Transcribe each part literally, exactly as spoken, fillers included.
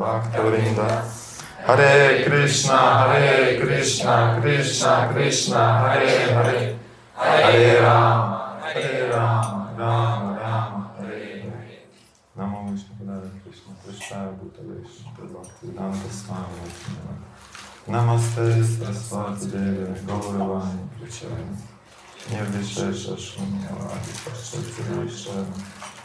Bhakta-vrinda. Hare Krishna, Hare Krishna, Krishna Krishna, Hare Hare, Hare Rama, Hare Rama, Rama Rama, Hare Hare. Namo Vishnu Padaya Krishna, Krishna Bhutale, Bhaktivedanta Swami. Namaste Saraswati Devi, Gauravani Prachayani, Nirvishesha Shunyavadi Paschati Vishana.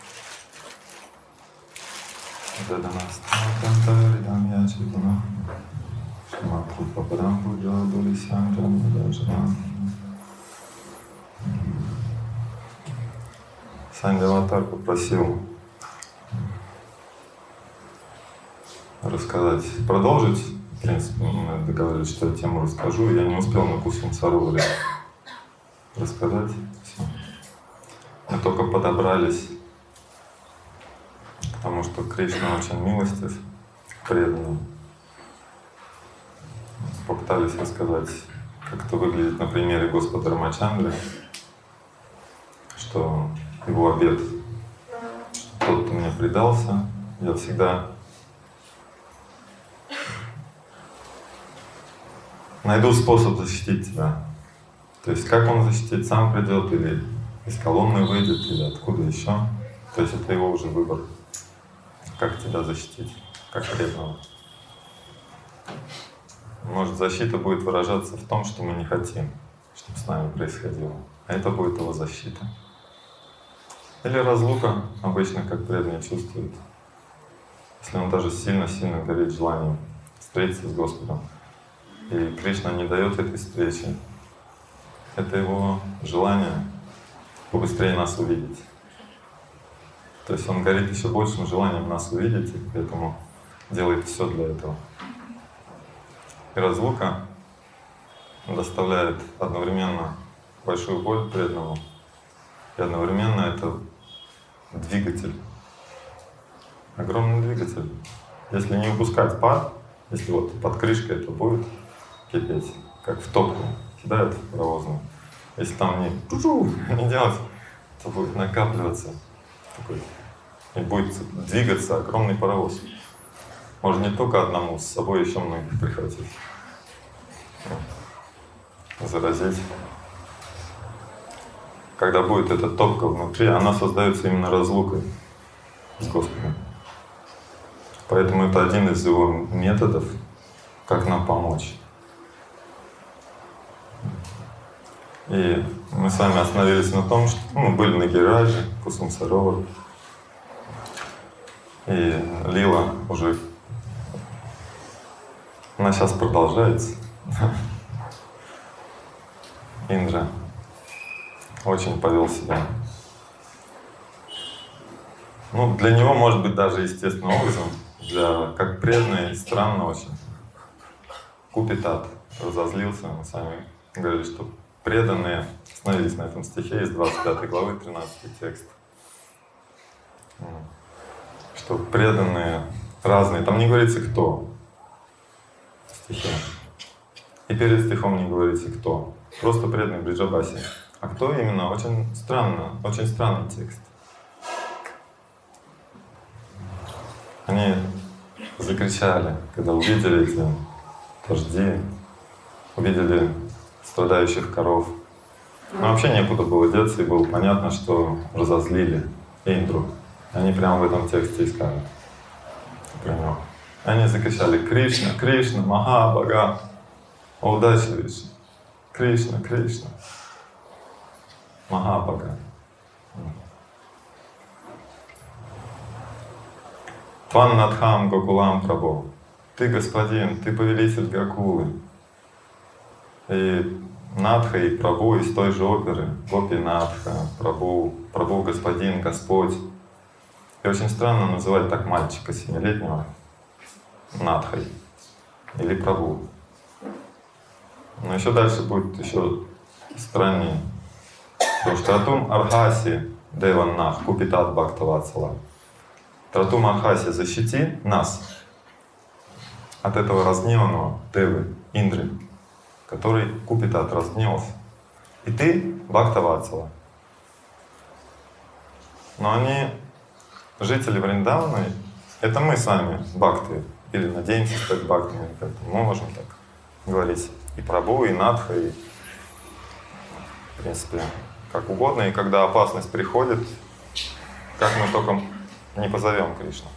Dadanastha Ridamya Chitana Shmatru Papadam Puja Dulisyam Janmadajana. Санди Аватар попросил рассказать, продолжить. В принципе, мы договорились, что я тему расскажу. Я не успел на Кусум Сароваре рассказать все. Мы только подобрались к тому, что Кришна очень милостив, преданный. Попытались рассказать, как это выглядит на примере Господа Рамачандры, что его обет, тот, кто мне предался, я всегда найду способ защитить тебя. То есть как он защитит, сам придет или из колонны выйдет, или откуда еще. То есть это его уже выбор, как тебя защитить, как преданного. Может, защита будет выражаться в том, что мы не хотим, чтобы с нами происходило. А это будет его защита. Или разлука, обычно как преданный чувствует. Если он даже сильно-сильно горит желанием встретиться с Господом, и Кришна не дает этой встречи, это его желание побыстрее нас увидеть. То есть он горит еще большим желанием нас увидеть, и поэтому делает все для этого. И разлука доставляет одновременно большую боль преданному, и одновременно это двигатель, огромный двигатель. Если не упускать пар, если вот под крышкой это будет кипеть, как в топку кидают в паровозную, если там не, не делать, то будет накапливаться такой, и будет двигаться огромный паровоз. Можно не только одному, с собой еще многих прихватить, заразить. Когда будет эта топка внутри, она создается именно разлукой с Господом. Поэтому это один из его методов, как нам помочь. И мы с вами остановились на том, что ну, мы были на Гирирадже, Кусум Саровар, и лила уже, она сейчас продолжается. Индра очень повел себя. Ну, для него, может быть, даже естественным образом, для, как преданный, странно очень. Купитат разозлился, мы с вами говорили, что преданные, остановились на этом стихе из двадцать пятой главы, тринадцатый текст, что преданные разные, там не говорится кто в стихе, и перед стихом не говорится кто, просто преданный Бриджабаси. А кто именно? Очень странно, очень странный текст. Они закричали, когда увидели эти дожди, увидели страдающих коров. Но вообще некуда было деться, и было понятно, что разозлили Индру. Они прямо в этом тексте искали про него. Они закричали: Кришна, Кришна, Маха, Бага, о удачи Вишну, Кришна, Кришна, Маха, Бага. Тван Надхам Гокулам Прабху. Ты господин, ты повелитель Гокулы. И Надха и Прабху из той же оперы. Гопи Надха, Прабху, Прабху господин, Господь. И очень странно называть так мальчика семилетнего Надхой или Прабху. Но еще дальше будет еще страннее. Потому что Тратум Архаси Деван Нах Купитат Бхактаватсала. Тратум Архаси, защити нас от этого разгневанного Девы, Индры, который Купитат разгневался. И ты Бхактаватсала. Но они, жители Вриндаваны, это мы сами, бхакты, или надеемся стать бхактами. Мы можем так говорить и Прабху, и Надха, и в принципе как угодно. И когда опасность приходит, как мы только не позовем Кришну.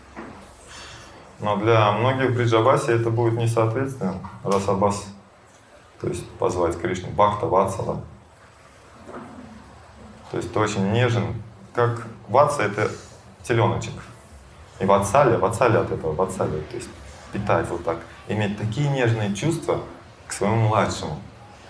Но для многих в Бриджабасе это будет несоответственно. Расабас, то есть позвать Кришну, Бхакта, Ватсала. То есть ты очень нежен. Как Ватса — это теленочек. И Ватсаля, Ватсаля от этого, Ватсаля, то есть питать вот так, иметь такие нежные чувства к своему младшему.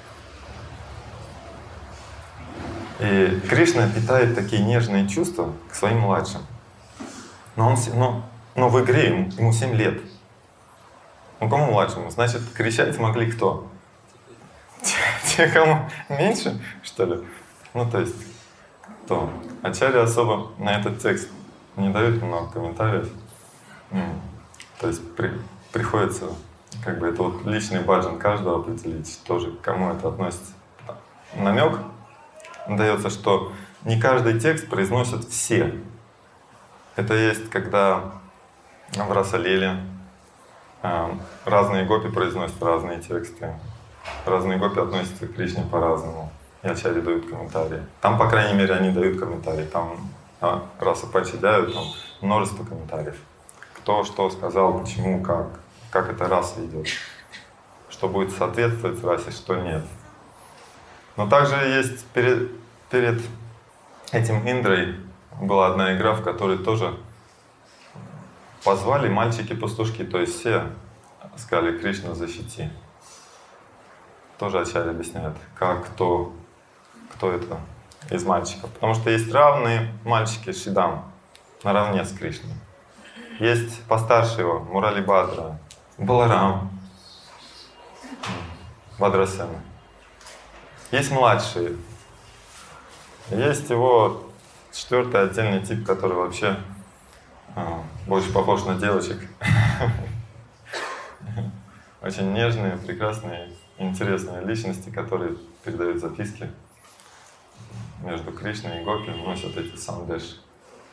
И Кришна питает такие нежные чувства к своим младшим. Но, он, но, но в игре ему, ему семь лет. Ну кому младшему? Значит, кричать могли кто? Те, те, кому меньше, что ли? Ну то есть, кто? Ачарья особо на этот текст не дают много комментариев. То есть при, приходится, как бы это вот личный баджан каждого определить, тоже к кому это относится. Намек дается, что не каждый текст произносят все. Это есть, когда в Раса-лиле разные гопи произносят разные тексты, разные гопи относятся к Кришне по-разному, и ачарьи дают комментарии. Там, по крайней мере, они дают комментарии. Там а, Раса Пачидяю, там множество комментариев. Кто что сказал, почему, как, как эта раса идет, что будет соответствовать расе, что нет. Но также есть перед, перед этим Индрой была одна игра, в которой тоже позвали мальчики-пастушки, то есть все сказали: Кришна, защити. Тоже ачарья объясняет, как, кто, кто это из мальчиков. Потому что есть равные мальчики Шидам, наравне с Кришной. Есть постарше его, Мурали Бадра, Баларам, Бадрасена. Есть младшие. Есть его четвертый отдельный тип, который вообще а, больше похож на девочек. Очень нежные, прекрасные, интересные личности, которые передают записки между Кришной и Гопи, носят эти сандеш.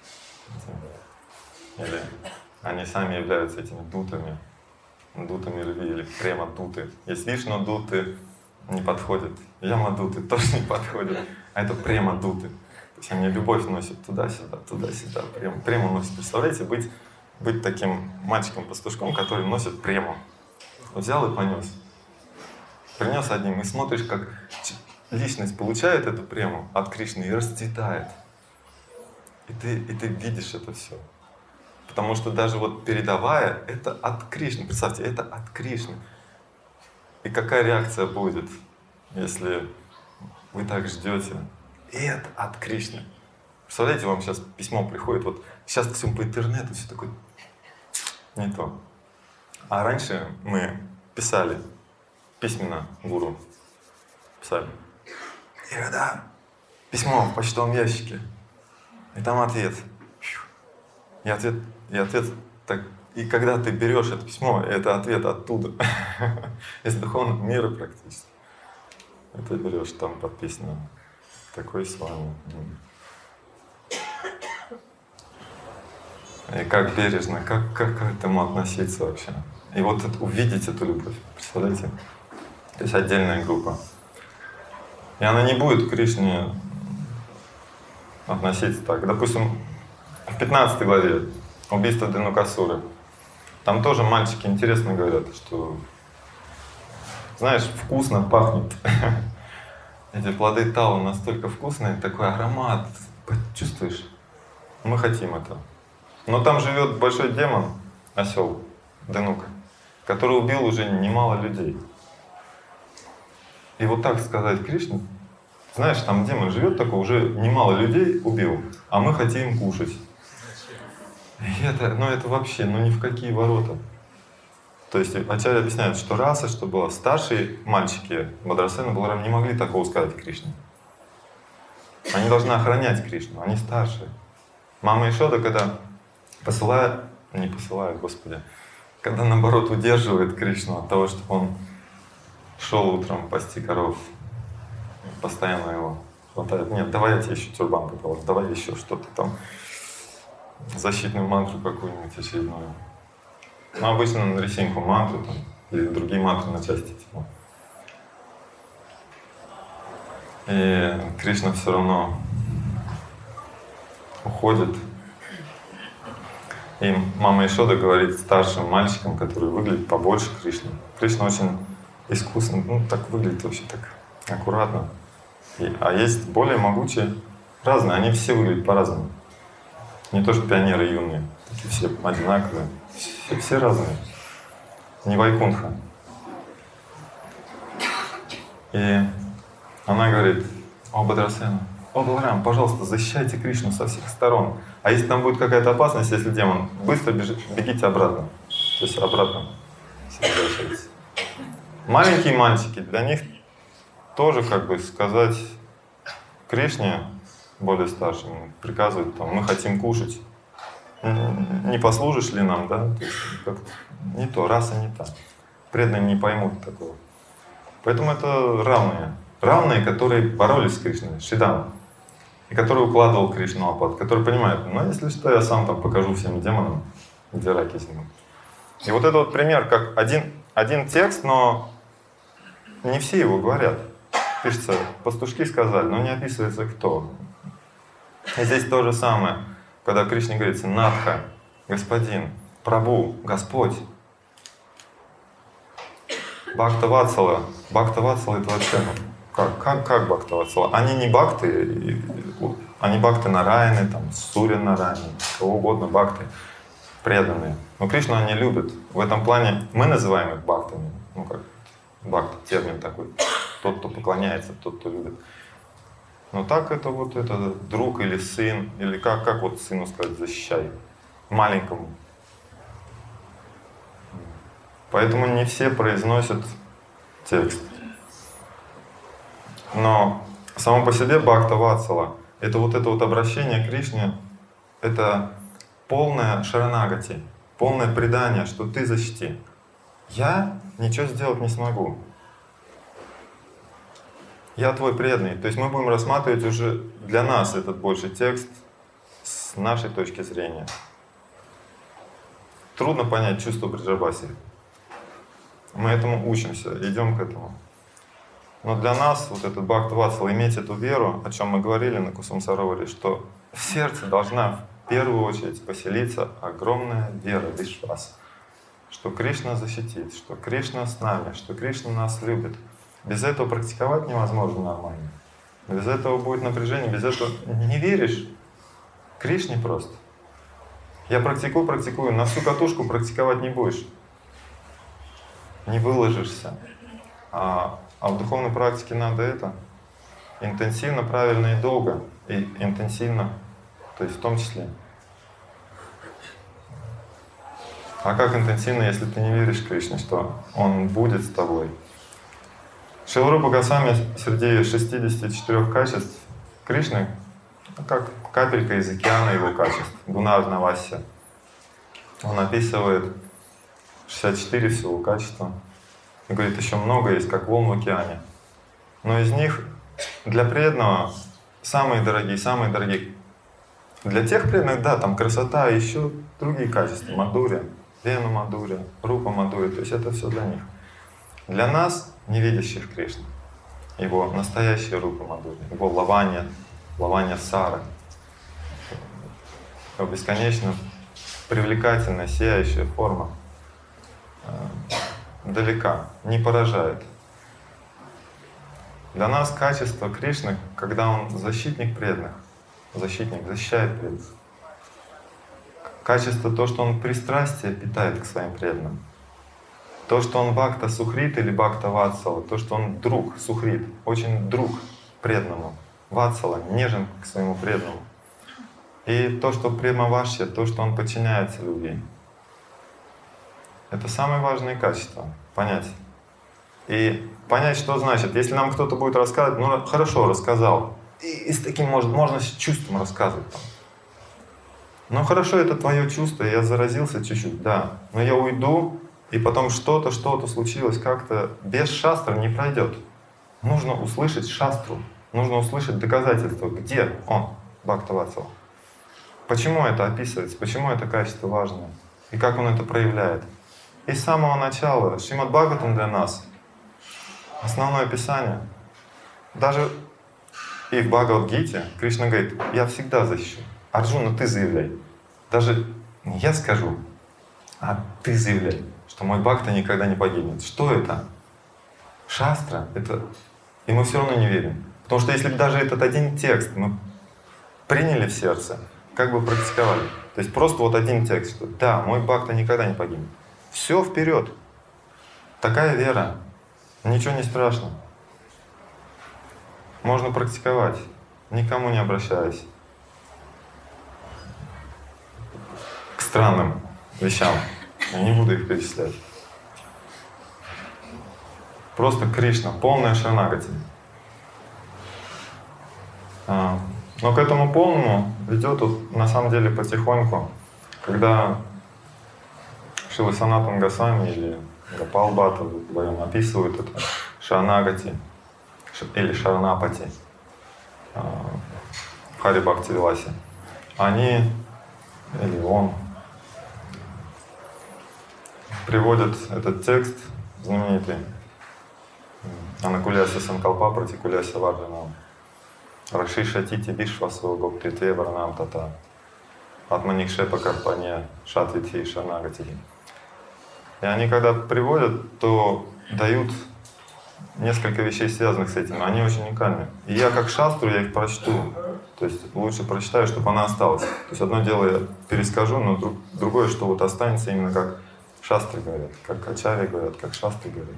Или они сами являются этими дутами, дутами любви или према-дуты. Есть Вишну-дуты, не подходят. Яма-дуты тоже не подходят, а это према-дуты. То есть они любовь носят туда-сюда, туда-сюда, прему. Прему носят. Представляете, быть, быть таким мальчиком-пастушком, который носит прему. Вот взял и понес. Принес одним, и смотришь, как личность получает эту прему от Кришны и расцветает. И ты, и ты видишь это все. Потому что даже вот передавая, это от Кришны. Представьте, это от Кришны. И какая реакция будет, если вы так ждете? И это от Кришны. Представляете, вам сейчас письмо приходит, вот сейчас все по интернету, все такое не то. А раньше мы писали письменно гуру. Писали. И когда письмо в почтовом ящике, и там ответ. И ответ, и ответ так. И когда ты берешь это письмо, это ответ оттуда, из духовного мира практически. Это берешь, там подписано такой с вами. И как бережно, как, как к этому относиться вообще. И вот это, увидеть эту любовь, представляете? То есть отдельная группа. И она не будет к Кришне относиться так. Допустим, в пятнадцатой главе убийство Денукасуры. Там тоже мальчики интересно говорят, что, знаешь, вкусно пахнет. Эти плоды тала настолько вкусные, такой аромат, чувствуешь? Мы хотим это. Но там живет большой демон, осел Денука, который убил уже немало людей. И вот так сказать Кришне, знаешь, там демон живет такой, уже немало людей убил, а мы хотим кушать. И это, ну это вообще, ну ни в какие ворота. То есть ачарья объясняет, что раса, что была, старшие мальчики Бадрасена, Баларам не могли такого сказать Кришне. Они должны охранять Кришну, они старшие. Мама Ишода, когда посылает, не посылает, Господи, когда наоборот удерживает Кришну от того, чтобы он шел утром пасти коров, постоянно его хватает. Нет, давай я тебе еще тюрбан поположу, давай еще что-то там, защитную мантру какую-нибудь очередную. Ну, обычно на Нрисимху мантру там, или другие мантры на части тела. И Кришна все равно уходит. И мама Ишода говорит старшим мальчикам, которые выглядят побольше Кришны. Кришна очень искусно, ну так выглядит вообще так аккуратно. И, а есть более могучие, разные, они все выглядят по-разному. Не то, что пионеры юные, такие все одинаковые, все, все разные. Не Вайкунтха. И она говорит: о, Бадрасена, о, Баларам, пожалуйста, защищайте Кришну со всех сторон. А если там будет какая-то опасность, если демон, быстро бежите, бегите обратно. То есть обратно возвращайтесь. Маленькие мальчики, для них тоже, как бы сказать, Кришне, более старшим, приказывают, там, мы хотим кушать. Не послужишь ли нам, да? То есть как-то не то, раса не та. Преданные не поймут такого. Поэтому это равные. Равные, которые боролись с Кришной, Шридама. И который укладывал Кришну на лопату, который понимает, ну если что, я сам там покажу всем демонам, где раки снимут. И вот это вот пример, как один, один текст, но не все его говорят. Пишется, пастушки сказали, но не описывается кто. И здесь то же самое, когда Кришне говорится Надха, Господин, Прабу, Господь. Бхакта-ватсала. Бхакта-ватсала — это вообще, как, как, как Бхакта-ватсала? Они не бхакты, они бхакты Нараяны, там, Сурья Нараяны, кого угодно бхакты, преданные. Но Кришну они любят. В этом плане мы называем их бхактами. Ну как, бхакта — термин такой. Тот, кто поклоняется, тот, кто любит. Но так это вот это друг или сын, или как, как вот сыну сказать, защищай, маленькому. Поэтому не все произносят текст. Но само по себе Бхакта-ватсала — это вот это вот обращение к Кришне, это полное шаранагати, полное предание, что ты защити. Я ничего сделать не смогу. Я твой преданный. То есть мы будем рассматривать уже для нас этот больше текст с нашей точки зрения. Трудно понять чувство Бриджабаси. Мы этому учимся, идем к этому. Но для нас вот этот Бхакта-ватсала, иметь эту веру, о чем мы говорили на Кусумсароваре, что в сердце должна в первую очередь поселиться огромная вера, вишваса, что Кришна защитит, что Кришна с нами, что Кришна нас любит. Без этого практиковать невозможно нормально. Без этого будет напряжение, без этого не веришь Кришне просто. Я практикую, практикую, на всю катушку практиковать не будешь. Не выложишься. А, а в духовной практике надо это интенсивно, правильно и долго. И интенсивно, то есть в том числе. А как интенсивно, если ты не веришь Кришне, что Он будет с тобой? Шрила Рупа Госвами среди шестидесяти четырёх качеств Кришны, как капелька из океана его качеств, Гунарна Вася. Он описывает шестьдесят четыре всего качества. И говорит, еще много есть, как волн в океане. Но из них для преданного самые дорогие, самые дорогие. Для тех преданных, да, там красота, еще другие качества. Мадуря, Вена Мадуря, Рупа Мадуря. То есть это все для них. Для нас, не видящих Кришну, его настоящая Рупа Мадуря, его лаванья, лаванья Сара, его бесконечно привлекательная, сияющая форма, далека, не поражает. Для нас качество Кришны, когда Он защитник преданных, защитник, защищает преданных. Качество то, что Он пристрастие питает к своим преданным. То, что Он бхакта сухрит или бхакта ватсала, то, что Он друг сухрит, очень друг преданному. Ватсала, нежен к своему преданному. И то, что премавашья, то, что Он подчиняется любви. Это самые важные качества — понять. И понять, что значит. Если нам кто-то будет рассказывать, ну хорошо, рассказал. И, и с таким может, можно с чувством рассказывать. Там. Ну хорошо, это твое чувство, я заразился чуть-чуть, да. Но я уйду, и потом что-то, что-то случилось как-то. Без шастры не пройдет. Нужно услышать шастру, нужно услышать доказательства, где он, Бхакта-ватсала. Почему это описывается, почему это качество важное, и как он это проявляет. И с самого начала Шримад Бхагаватам для нас основное писание. Даже и в Бхагавад-гите Кришна говорит: я всегда защищу. Арджуна, ты заявляй. Даже не я скажу, а ты заявляй, что мой бхакта никогда не погибнет. Что это? Шастра. Это... И мы все равно не верим. Потому что если бы даже этот один текст мы приняли в сердце, как бы практиковали. То есть просто вот один текст, что да, мой бхакта никогда не погибнет. Все вперед. Такая вера. Ничего не страшно. Можно практиковать, никому не обращаясь к странным вещам. Я не буду их перечислять. Просто Кришна, полная шаранагати. А, но к этому полному ведет вот, на самом деле потихоньку, когда Шрила Санатана Госвами или Гопал Бхатта вдвоем описывают это шаранагати или шаранапати в Хари Бхакти Виласе. Они, или он, приводят этот текст знаменитый Анакуляся Санкалпа Пратикуляся Варджанам Раши Шатити Вишвасу Гоптитве Варнам Тата Атманикшепа Карпане Шатвити Шанагати. И они, когда приводят, то дают несколько вещей, связанных с этим. Они очень уникальны. И я как шастру, я их прочту. То есть лучше прочитаю, чтобы она осталась. То есть одно дело я перескажу, но друг, другое, что вот останется именно как шастры говорят, как ачарьи говорят, как шастры говорят.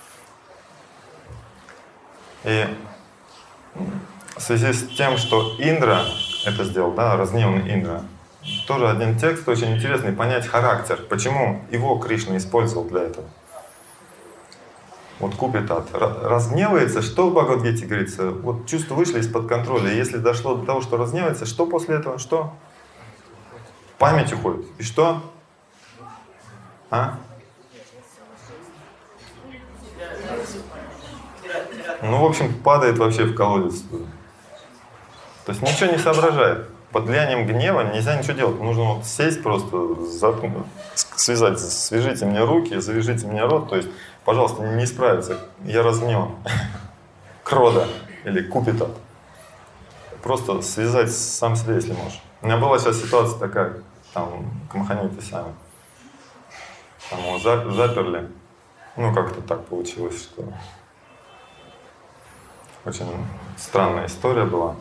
И в связи с тем, что Индра это сделал, да, разгневанный Индра, тоже один текст очень интересный, понять характер, почему его Кришна использовал для этого. Вот Купитат разгневается, что в Бхагавад-гите говорится? Вот чувства вышли из-под контроля, и если дошло до того, что разгневается, что после этого? Что? Память уходит. И что? А? Ну, в общем, падает вообще в колодец. То есть ничего не соображает. Под влиянием гнева нельзя ничего делать. Нужно вот сесть просто, заткнуть, связать, свяжите мне руки, завяжите мне рот. То есть, пожалуйста, не справиться. Я разгневан. Крода или Купитат. Просто связать сам себя, если можешь. У меня была сейчас ситуация такая, там, к Маханите сами. Там его заперли. Ну, как-то так получилось, что... Очень странная история была.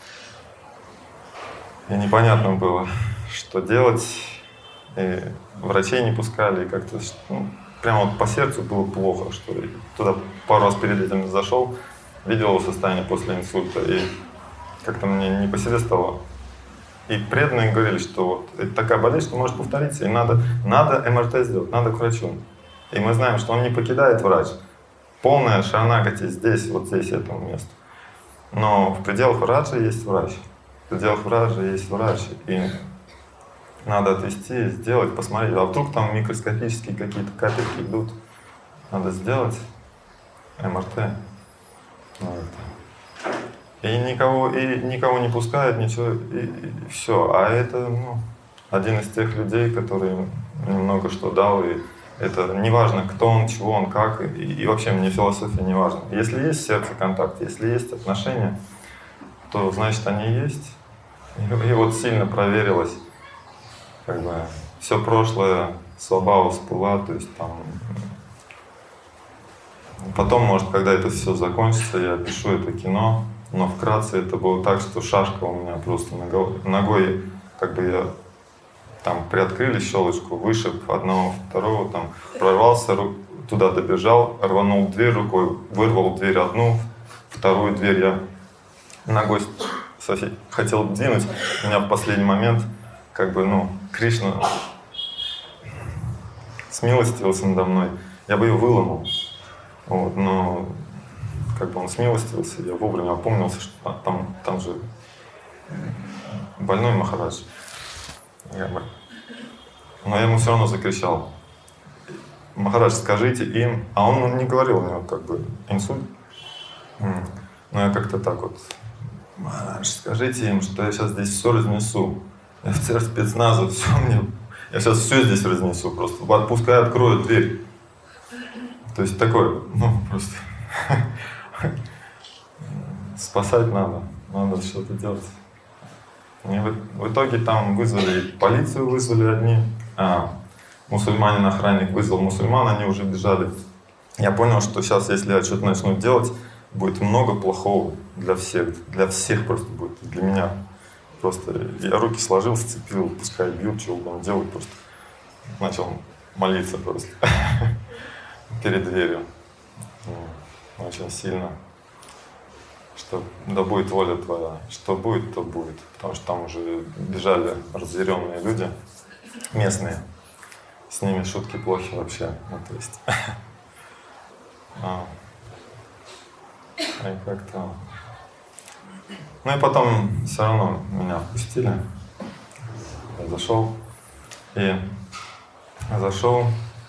И непонятно было, что делать. И врачей не пускали, и как-то ну, прямо вот по сердцу было плохо, что туда пару раз перед этим зашел, видел его состояние после инсульта, и как-то мне не по себе стало. И преданные говорили, что вот это такая болезнь, что может повториться, и надо, надо эм эр тэ сделать, надо к врачу. И мы знаем, что он не покидает врач. Полная шаранагати здесь, вот здесь, этому месту. Но в пределах врача есть врач. В пределах врача есть врач. И надо отвести, сделать, посмотреть. А вдруг там микроскопические какие-то капельки идут. Надо сделать эм эр тэ. И никого, и никого не пускают, ничего, и, и все. А это ну, один из тех людей, который немного что дал. И это не важно, кто он, чего он, как, и, и вообще мне философия не важна. Если есть в сердце контакт, если есть отношения, то значит они есть. И, и вот сильно проверилось, как бы все прошлое свабхава всплыла, то есть там. Потом, может, когда это все закончится, я пишу это кино, но вкратце это было так, что шашка у меня просто ногой, ногой как бы я там приоткрыли щелочку, вышиб одного, второго, там прорвался, туда добежал, рванул дверь рукой, вырвал дверь одну, вторую дверь я ногой хотел двинуть. У меня в последний момент, как бы, ну, Кришна смилостивился надо мной. Я бы ее выломал. Вот, но как бы он смилостивился, я вовремя опомнился, что там, там же больной Махарадж. Но я ему все равно закричал: Махарадж, скажите им, а он не говорил, у него как бы инсульт. Но я как-то так вот: Махарадж, скажите им, что я сейчас здесь все разнесу. Я офицер спецназа, все мне, Я сейчас все здесь разнесу просто. Вот пускай откроют дверь. То есть такое, ну просто спасать надо, надо что-то делать. И в, в итоге там вызвали полицию, вызвали одни, а мусульманин-охранник вызвал мусульман, они уже бежали. Я понял, что сейчас, если я что-то начну делать, будет много плохого для всех, для всех просто будет, для меня. Просто я руки сложил, сцепил, пускай бьют, что угодно делают, просто начал молиться просто перед дверью. Очень сильно. Что да будет воля твоя, что будет, то будет. Потому что там уже бежали разъяренные люди, местные. С ними шутки плохи вообще. Ну, то есть. а. И как-то. Ну и потом все равно меня впустили. Я зашел. И зашел,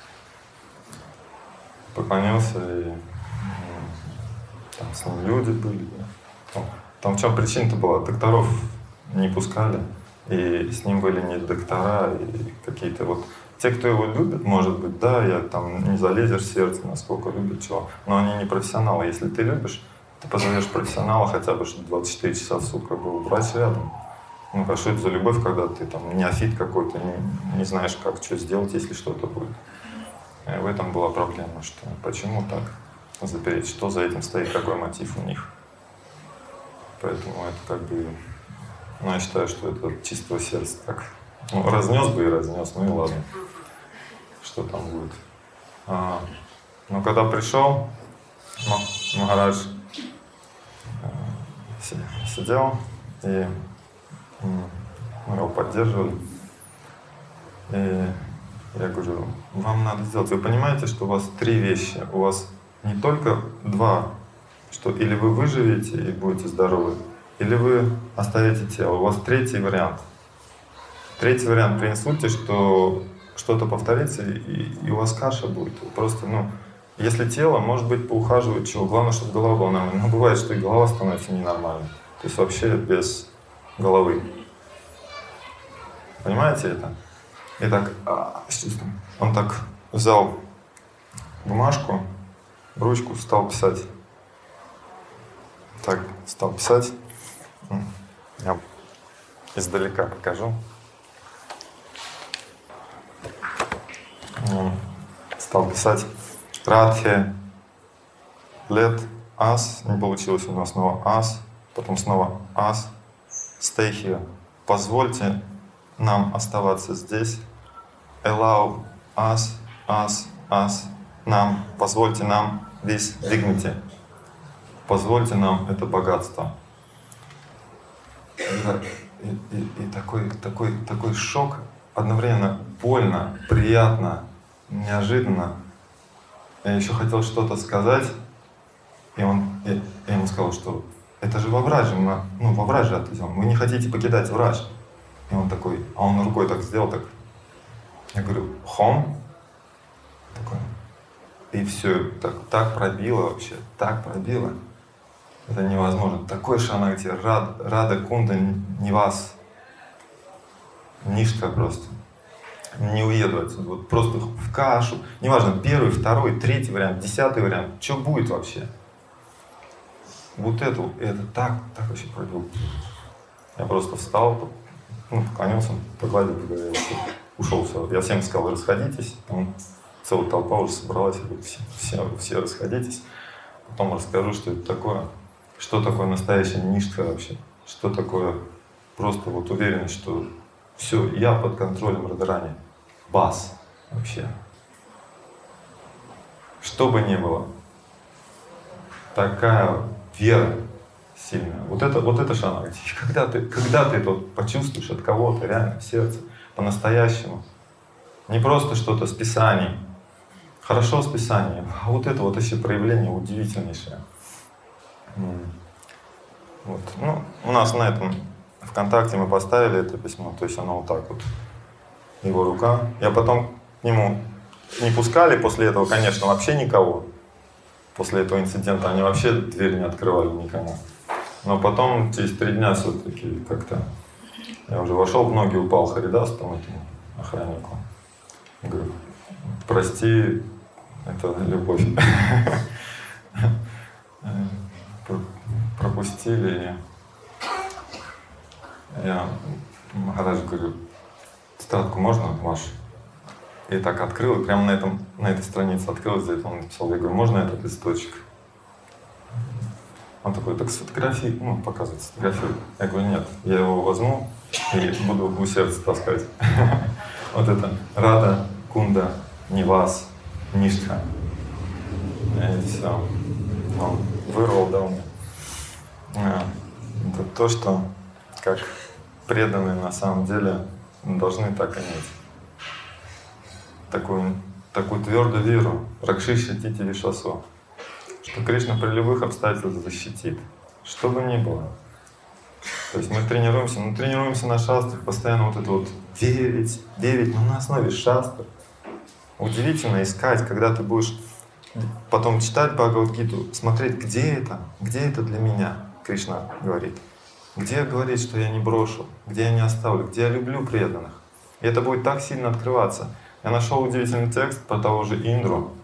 поклонился, и там с ним люди были. Там, там в чем причина-то была? Докторов не пускали, и с ним были не доктора, и какие-то вот... Те, кто его любит, может быть, да, я там не залезешь в сердце, насколько любит чего, но они не профессионалы. Если ты любишь, ты позовешь профессионала хотя бы, чтобы двадцать четыре часа в сутки был врач рядом. Ну, а что это за любовь, когда ты там неофит какой-то, не, не знаешь, как что сделать, если что-то будет. И в этом была проблема, что почему так запереть, что за этим стоит, какой мотив у них. Поэтому это как бы, ну, я считаю, что это от чистого сердца так. Ну, разнес бы и разнес, ну и ладно, что там будет. А, но когда пришел, Махарадж сидел, и мы его поддерживали. И я говорю, вам надо сделать. Вы понимаете, что у вас три вещи. У вас не только два, что или вы выживете и будете здоровы, или вы оставите тело. У вас третий вариант. Третий вариант при инсульте, что что-то повторится, и, и у вас каша будет. Просто, ну, если тело, может быть, поухаживать чего. Главное, чтобы голова была нормальной. Но бывает, что и голова становится ненормальной. То есть вообще без головы. Понимаете это? И так, а, с чувством. Он так взял бумажку, ручку, стал писать. Так, стал писать. Я издалека покажу. Стал писать Радхе, лет, ас, не получилось у нас снова ас, потом снова ас, stay here. Позвольте нам оставаться здесь. Allow us, us, us, нам, позвольте нам this dignity. Позвольте нам это богатство. И, и, и такой, такой, такой шок, одновременно больно, приятно, неожиданно. Я еще хотел что-то сказать, и он, я, я ему сказал, что это же во Врадже, мы, ну, во Врадже отвезем, вы не хотите покидать Врадж. И он такой, а он рукой так сделал, так. Я говорю, home? Такой. И все, так, так пробило вообще, так пробило. Это невозможно. Такой шанакти, рад, рада кунда не вас. Нишка просто. Не уеду отсюда. Вот просто в кашу. Неважно, первый, второй, третий вариант, десятый вариант. Что будет вообще? Вот это, это так, так вообще пробило. Я просто встал, ну, поклонился, погладил, поговорил, ушел. Все. Я всем сказал, расходитесь. Там целая толпа уже собралась. Я говорю, все, все, все расходитесь. Потом расскажу, что это такое. Что такое настоящая ништха вообще? Что такое просто вот уверенность, что все, я под контролем Радхарани. Бас вообще. Что бы ни было. Такая вера сильная. Вот это, вот это шанакти. Когда ты, когда ты это вот почувствуешь от кого-то реально в сердце, по-настоящему. Не просто что-то с писанием. Хорошо с писанием, а вот это вот еще проявление удивительнейшее. Вот. Ну, у нас на этом ВКонтакте мы поставили это письмо, то есть оно вот так вот. Его рука. Я потом к нему не пускали после этого, конечно, вообще никого. После этого инцидента они вообще дверь не открывали никому. Но потом, через три дня все-таки как-то я уже вошел, в ноги упал Харидас, там этому охраннику. Я говорю, прости, это любовь. Пропустили. Я Махараджу говорю, тетрадку можно вашу? И так открыл, и прямо на, этом, на этой странице открылась, за это он написал. Я говорю, можно этот листочек? Он такой, так сфотографируй, ну, показывает фотографию. Я говорю, нет, я его возьму и буду у сердца таскать. Вот это Рада, Кунда, Нивас, Ништха. И все. Он вырвал, да, у меня. Это то, что как преданные на самом деле должны так иметь. Такую, такую твердую веру, Ракшиши Тити Вишвасо, что Кришна при любых обстоятельствах защитит, что бы ни было. То есть мы тренируемся, мы тренируемся на шастрах, постоянно вот это вот верить, верить, но на основе шастр. Удивительно искать, когда ты будешь потом читать Бхагавад-гиту, смотреть, где это, где это для меня, Кришна говорит. Где говорит, что я не брошу, где я не оставлю, где я люблю преданных. И это будет так сильно открываться. Я нашел удивительный текст про того же Индру,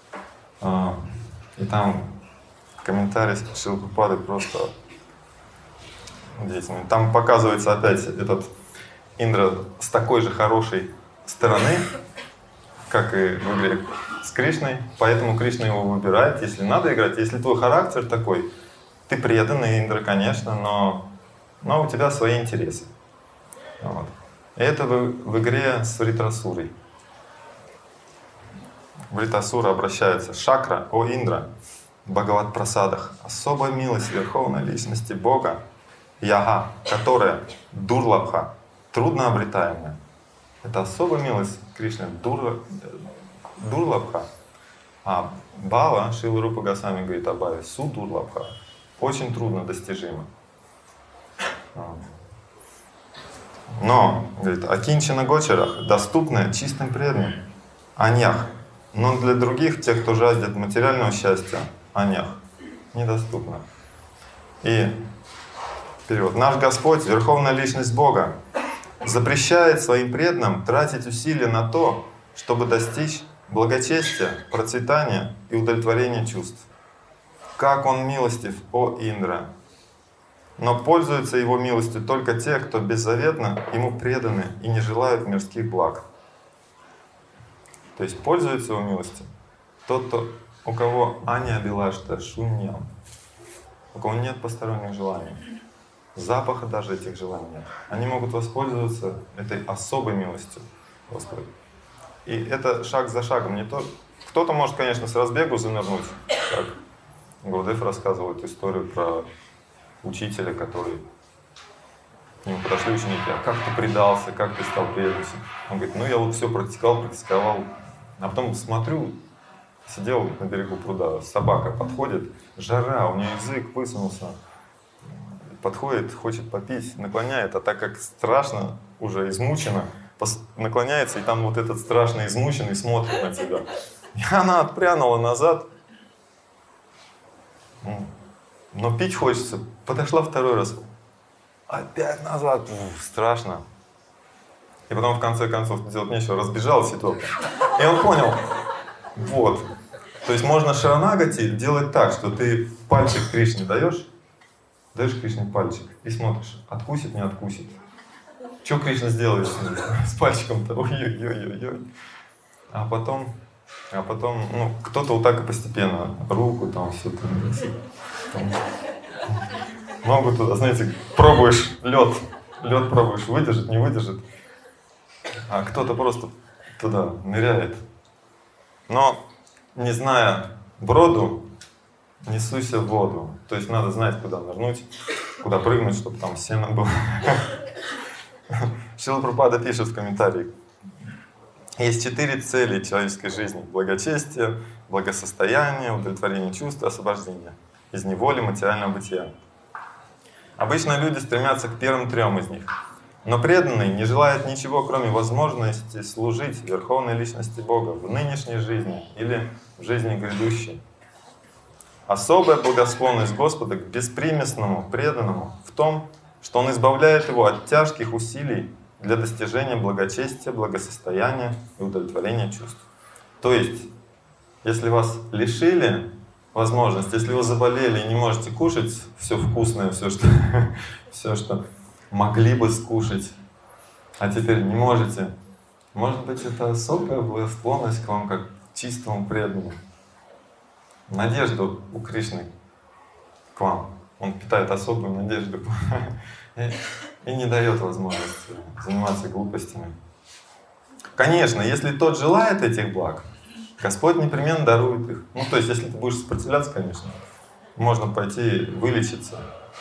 и там комментарий Шрилы Прабхупады просто удивительный. Там показывается опять этот Индра с такой же хорошей стороны, как и в игре с Кришной, поэтому Кришна его выбирает, если надо играть. Если твой характер такой, ты преданный Индра, конечно, но, но у тебя свои интересы. Вот. И это в, в игре с Вритрасурой. Вритасура обращается: Шакра, о Индра, в Бхагават Прасадах, особая милость Верховной Личности Бога, Яга, которая дурлабха, трудно обретаемая. Это особая милость Кришны, дур, дурлабха. А Бава, Шрила Рупа Госвами говорит о Баве, судурлабха, очень трудно достижимо. Но, говорит, Акинчана Гочарах, доступная чистым преданным, Аньях. Но для других, тех, кто жаждет материального счастья, Аньях, недоступно. И перевод. Наш Господь, Верховная Личность Бога, запрещает своим преданным тратить усилия на то, чтобы достичь благочестия, процветания и удовлетворения чувств. Как Он милостив, о Индра! Но пользуются Его милостью только те, кто беззаветно Ему преданы и не желают мирских благ. То есть пользуется Его милостью тот, кто, у кого аня абилашта шуньям, у кого нет посторонних желаний, запаха даже этих желаний нет. Они могут воспользоваться этой особой милостью Господа. И это шаг за шагом. Не то... Кто-то может, конечно, с разбегу занырнуть, как Гурудев рассказывает историю про учителя, который к нему подошли ученики: а как ты предался, как ты стал преданным? Он говорит: ну я вот все практиковал, практиковал, а потом смотрю, сидел на берегу пруда, собака подходит, жара, у нее язык высунулся, подходит, хочет попить, наклоняет, а так как страшно, уже измучена, наклоняется, и там вот этот страшно измученный смотрит на тебя. И она отпрянула назад, но пить хочется, подошла второй раз, опять назад, ух, страшно. И потом в конце концов делать нечего, разбежалась и то. И он понял, вот. То есть можно шаранагати делать так, что ты пальчик Кришне даешь, даешь Кришне пальчик и смотришь, откусит, не откусит. Что Кришна сделает с пальчиком-то? Ой-ой-ой-ой-ой. А потом, а потом, ну, кто-то вот так и постепенно, руку там, все там. Ногу туда, знаете, пробуешь лед, лед пробуешь, выдержит, не выдержит. А кто-то просто туда ныряет. Но, не зная броду, не суйся в воду. То есть надо знать, куда нырнуть, куда прыгнуть, чтобы там сено было. Шрила Прабхупада пишет в комментарии: есть четыре цели человеческой жизни: благочестие, благосостояние, удовлетворение чувств, освобождение из неволи материального бытия. Обычно люди стремятся к первым трем из них, но преданный не желает ничего, кроме возможности служить Верховной Личности Бога в нынешней жизни или в жизни грядущей. Особая благосклонность Господа к беспримесному преданному в том, что Он избавляет его от тяжких усилий для достижения благочестия, благосостояния и удовлетворения чувств. То есть, если вас лишили возможности, если вы заболели и не можете кушать все вкусное, все, что, все, что могли бы скушать, а теперь не можете, может быть, это особая благосклонность к вам, как к чистому преданному. Надежда у Кришны к вам. Он питает особую надежду и, и не дает возможности заниматься глупостями. Конечно, если тот желает этих благ, Господь непременно дарует их. Ну, то есть, если ты будешь сопротивляться, конечно, можно пойти вылечиться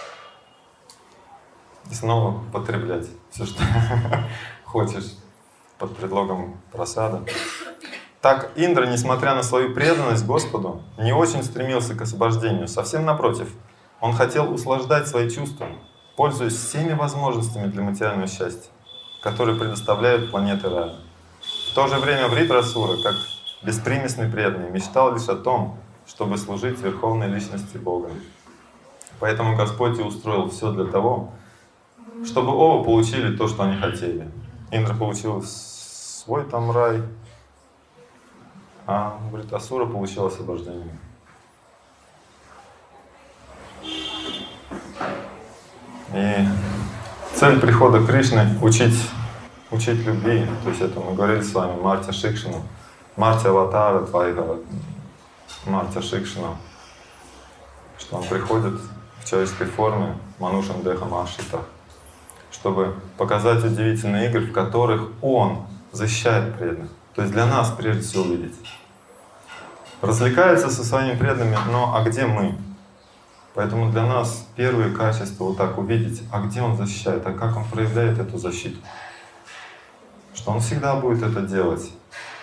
и снова потреблять все, что хочешь, под предлогом просада. Так Индра, несмотря на свою преданность Господу, не очень стремился к освобождению. Совсем напротив, он хотел услаждать свои чувства, пользуясь всеми возможностями для материального счастья, которые предоставляют планеты рая. В то же время Вритрасура, как беспримесный преданный, мечтал лишь о том, чтобы служить Верховной Личности Бога. Поэтому Господь и устроил все для того, чтобы оба получили то, что они хотели. Индра получил свой там рай, а Вритрасура получил освобождение. И цель прихода Кришны — учить, учить любви. То есть это мы говорили с вами, Мартя Шикшина. Мартя Аватара, Твайга, Мартя Шикшина. Что он приходит в человеческой форме, Манушам Дехам Ашита, чтобы показать удивительные игры, в которых он защищает преданных. То есть для нас прежде всего увидеть. Развлекается со своими преданными, но а где мы? Поэтому для нас первые качества вот так увидеть, а где он защищает, а как он проявляет эту защиту. Что он всегда будет это делать.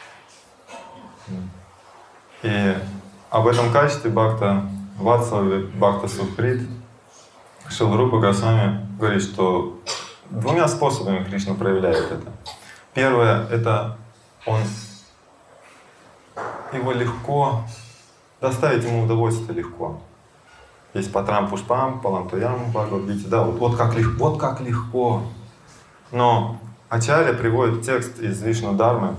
И об этом качестве Бхакта Ватсала, Бхакта Сухрит, Шрила Рупа Госвами говорит, что двумя способами Кришна проявляет это. Первое — это он, его легко, доставить ему удовольствие легко. Есть патрам пушпам, палантуям, Бхагавадгите, да, вот, вот, как легко, вот как легко. Но Ачарья приводит текст из Вишну Дharмы,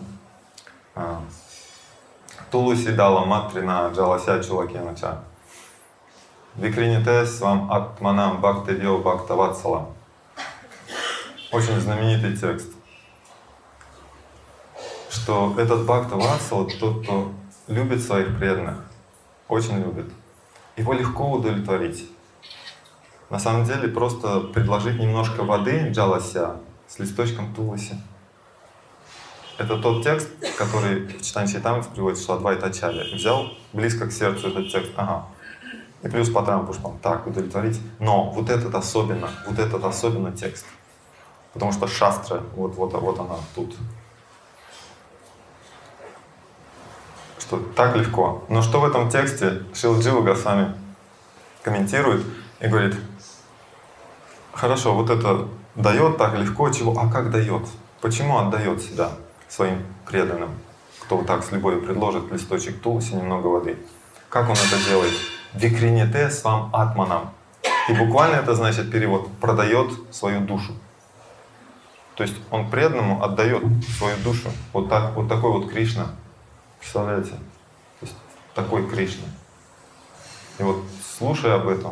Тулуси дала матрина джалася чулакенача. Викринете свам атманам бхактавио бхактаватсала. Очень знаменитый текст. Что этот бхактаватсала, тот, кто любит своих преданных, очень любит, его легко удовлетворить. На самом деле просто предложить немножко воды джалася с листочком туласи. Это тот текст, который в читании Чайтамриты приводит, что Адвайта Ачарья взял близко к сердцу этот текст, ага, и плюс патрам пушпам, так, удовлетворить. Но вот этот особенно, вот этот особенно текст, потому что шастра, вот, вот, вот она тут. Что так легко. Но что в этом тексте Шрила Джива Госвами комментирует и говорит, хорошо, вот это дает так легко, чего, а как дает? Почему отдает себя своим преданным, кто вот так с любовью предложит листочек тулси, немного воды? Как он это делает? Викринете свам атманам. И буквально это значит перевод продает свою душу. То есть он преданному отдает свою душу. Вот так, вот такой вот Кришна. Представляете? То есть такой Кришна. И вот слушая об этом,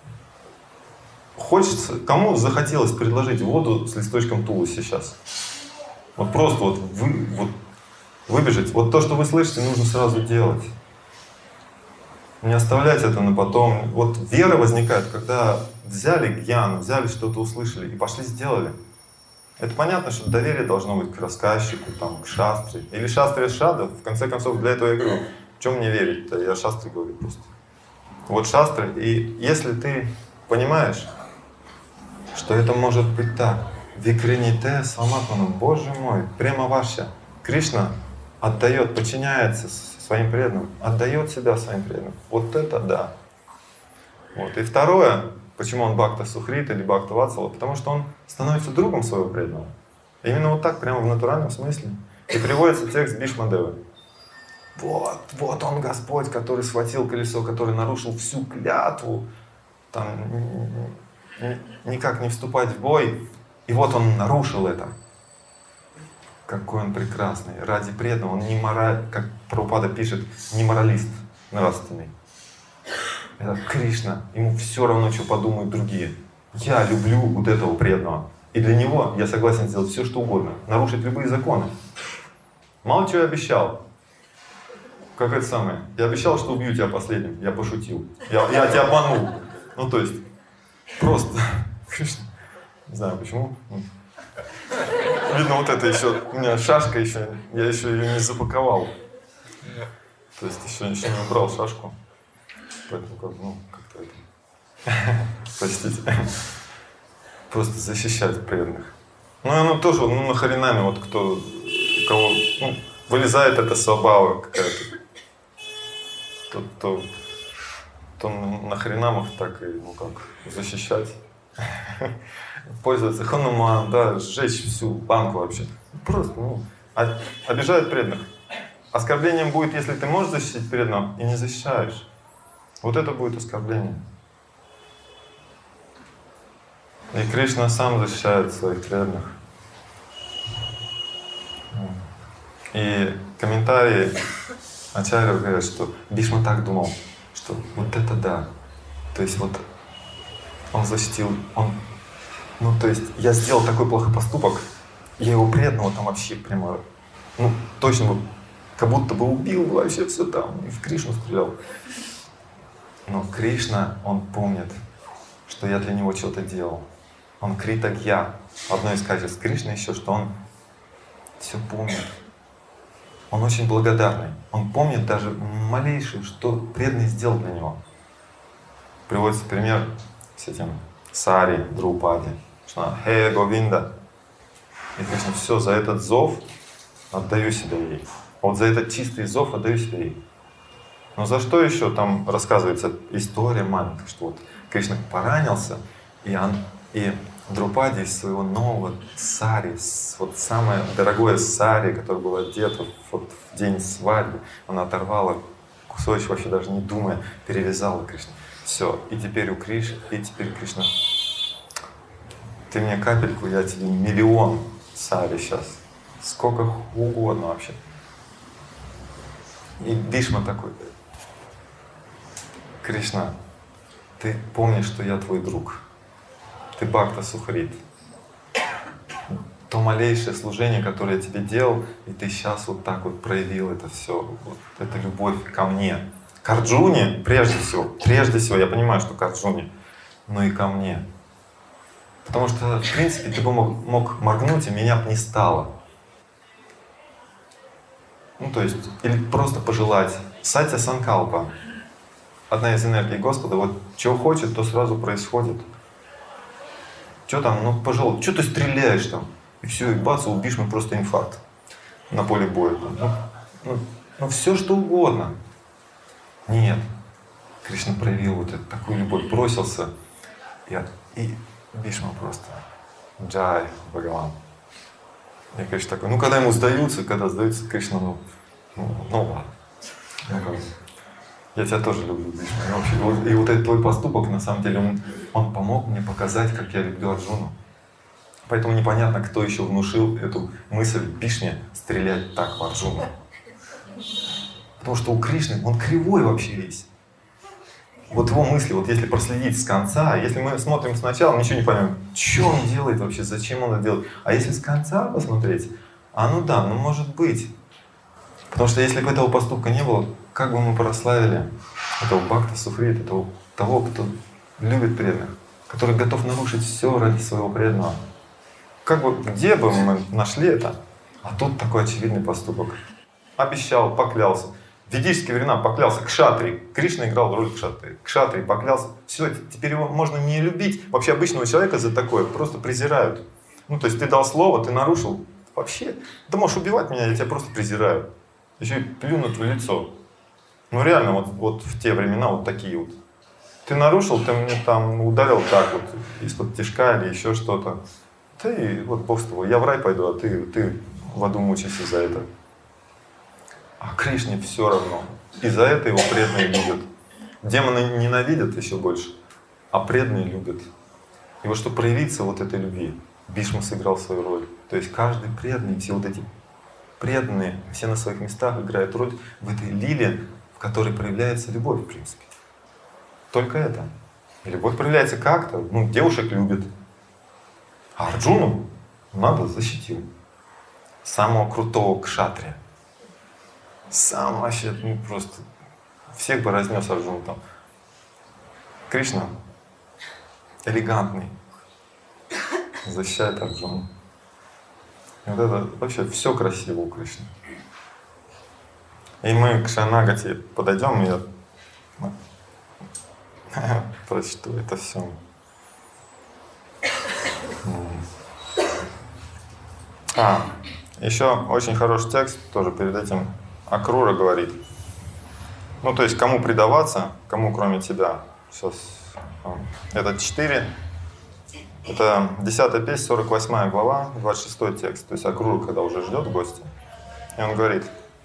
хочется, кому захотелось предложить воду с листочком тулси сейчас? Вот просто вот, вы, вот выбежать. Вот то, что вы слышите, нужно сразу делать. Не оставлять это на потом. Вот вера возникает, когда взяли гьян, взяли что-то, услышали и пошли сделали. Это понятно, что доверие должно быть к рассказчику, там, к шастре. Или шастре шада. В конце концов, для этого я говорю, в чем мне верить-то? Я шастре говорю просто. Вот шастры. И если ты понимаешь, что это может быть так, викрините сваматманам, Боже мой, прямо ваша. Кришна отдает, подчиняется своим преданным, отдает себя своим преданным. Вот это да. Вот. И второе, почему он Бхакта Сухрит или Бхакта Ватсала, потому что он становится другом своего преданного. И именно вот так, прямо в натуральном смысле. И приводится текст Бишма-девы. Вот, вот он Господь, который схватил колесо, который нарушил всю клятву, там, никак не вступать в бой. И вот он нарушил это. какой он прекрасный. Ради преданного он не мораль, как Прабхупада пишет, не моралист нравственный. Это Кришна, ему все равно, что подумают другие. Я люблю вот этого преданного. И для него я согласен сделать все, что угодно. Нарушить любые законы. Мало чего я обещал. Как это самое? Я обещал, что убью тебя последним. Я пошутил. Я, я тебя обманул. Ну то есть, просто. Кришна. Не знаю почему. Видно, вот это еще, у меня шашка еще, я еще ее не запаковал. То есть еще, еще не убрал шашку. Поэтому как, ну, как-то это... Простите. Просто защищать преданных. Ну, и оно тоже, ну, на Харинаме, вот кто, у кого, ну, вылезает эта свабава какая-то, то, то, то на Харинамах так и, ну, как, защищать. Пользоваться хануман, да, сжечь всю банку вообще. Просто, ну, обижают преданных. Оскорблением будет, если ты можешь защитить преданного и не защищаешь. Вот это будет оскорбление. И Кришна сам защищает своих преданных. И комментарии Ачарья говорят, что Бхишма так думал, что вот это да. То есть вот он защитил, он, ну то есть я сделал такой плохой поступок, я его преданного там вообще прямо, ну точно бы, как будто бы убил вообще все там и в Кришну стрелял. Но Кришна, он помнит, что я для него что-то делал. Он критагья. Одно из качеств Кришны еще, что он все помнит. Он очень благодарный. Он помнит даже малейшее, что преданный сделал для него. Приводится пример с этим Сари, Друпади. Что она «Хей, Говинда». И Кришна, все, за этот зов отдаю себя ей. А вот за этот чистый зов отдаю себя ей. Но за что еще там рассказывается история маленькая, что вот Кришна поранился, и, он, и Друпади из своего нового сари, вот самое дорогое сари, которое было одето вот в день свадьбы, она оторвала кусочек, вообще даже не думая, перевязала Кришне. Все, и теперь у Кришны, и теперь Кришна, ты мне капельку, я тебе миллион сари сейчас, сколько угодно вообще. И Бхишма такой: Кришна, ты помнишь, что я твой друг, ты Бхакта Сухрит. То малейшее служение, которое я тебе делал, и ты сейчас вот так вот проявил это все, вот, это любовь ко мне. К Арджуне, прежде всего, прежде всего, я понимаю, что к Арджуне, но и ко мне. Потому что, в принципе, ты бы мог, мог моргнуть, и меня бы не стало. Ну, то есть, или просто пожелать. Сатья санкалпа. Одна из энергий Господа, вот чего хочет, то сразу происходит. Что там, ну, пожалуй, что ты стреляешь там? И все, и бац, у Бхишмы просто инфаркт на поле боя. Ну, ну, ну, все что угодно. Нет. Кришна проявил вот эту такую любовь, бросился. И, и Бхишма просто джай, Бхагаван. И Кришна такой, ну, когда ему сдаются, когда сдаются, Кришна, ну, ну, ну ладно. Ну, как, я тебя тоже люблю, Бхишма. И, вообще, вот, и вот этот твой поступок, на самом деле, он, он помог мне показать, как я люблю Арджуну. Поэтому непонятно, кто еще внушил эту мысль Бхишме стрелять так в Арджуну. Потому что у Кришны, он кривой вообще весь. Вот его мысли, вот если проследить с конца, если мы смотрим сначала, ничего не поймем, что он делает вообще, зачем он это делает. А если с конца посмотреть, а ну да, ну может быть. Потому что если бы этого поступка не было, как бы мы прославили этого Бхакта Сухрит, этого, того, кто любит преданных, который готов нарушить все ради своего преданного. Как бы, где бы мы нашли это? А тут такой очевидный поступок. Обещал, поклялся. В ведические времена поклялся кшатри. Кришна играл роль кшатри. Кшатри поклялся. Все, теперь его можно не любить. Вообще обычного человека за такое просто презирают. Ну, то есть ты дал слово, ты нарушил. Вообще, ты можешь убивать меня, я тебя просто презираю. Еще и плюнуть в лицо. Ну реально, вот, вот в те времена вот такие вот. Ты нарушил, ты мне там ударил так вот, из-под тишка или еще что-то. Ты, вот Бог с тобой, я в рай пойду, а ты, ты в аду мучаешься за это. А Кришне все равно. И за это его преданные любят. Демоны ненавидят еще больше, а преданные любят. И вот чтобы проявиться вот этой любви, Бхишма сыграл свою роль. То есть каждый преданный, все вот эти преданные, все на своих местах играют роль в этой лиле, в которой проявляется любовь, в принципе. Только это. И любовь проявляется как-то, ну, девушек любит. А Арджуну надо защитил. Самого крутого кшатрия. Сам вообще, ну просто, всех бы разнес Арджуну там. Кришна элегантный, защищает Арджуну. И вот это вообще все красиво у Кришны. И мы к Шаранагати подойдем, и я прочту это все. А, еще очень хороший текст, тоже перед этим Акрура говорит. Ну, то есть, кому предаваться, кому кроме тебя. Сейчас. Это четыре. Это десятая песня, сорок восьмая глава, двадцать шестой текст. То есть Акрура, когда уже ждет гостя. И он говорит: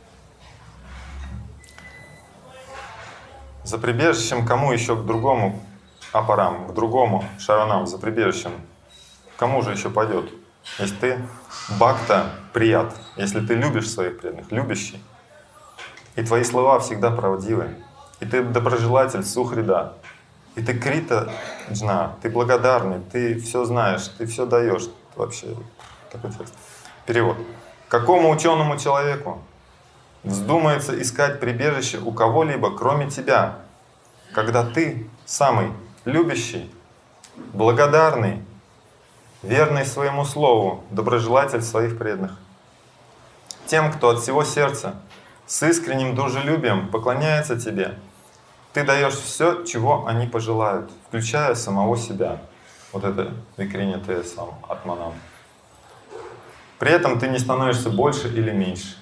за прибежищем кому еще к другому апарам, к другому шаранам, за прибежищем, кому же еще пойдет? Если ты бхакта прият, если ты любишь своих преданных, любящий, и твои слова всегда правдивы, и ты доброжелатель сухрида, и ты крита джна, ты благодарный, ты все знаешь, ты все даешь. Вообще такой текст. Перевод. Какому ученому человеку вздумается искать прибежище у кого-либо, кроме тебя, когда ты самый любящий, благодарный, верный своему слову, доброжелатель своих преданных? Тем, кто от всего сердца с искренним дружелюбием поклоняется тебе, ты даешь все, чего они пожелают, включая самого себя. Вот это викринятое сам атманам. При этом ты не становишься больше или меньше.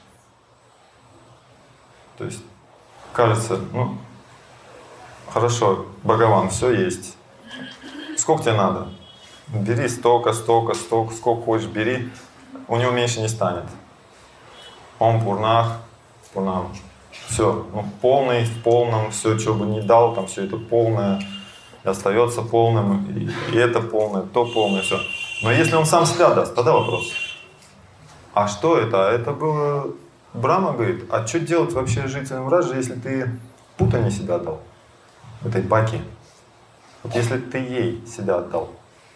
То есть кажется, ну хорошо, Бхагаван, все есть. Сколько тебе надо? Бери столько, столько, столько, сколько хочешь, бери. У него меньше не станет. Ом Пурнах, Пурнам. Все, ну, полный, в полном, все, что бы ни дал, там все это полное, и остается полным, и, и это полное, то полное, все. Но если он сам себя даст, тогда вопрос. А что это? А это было... Брахма говорит, а что делать вообще жителям Раджи, если ты путане себя отдал, этой баки? Вот если ты ей себя отдал,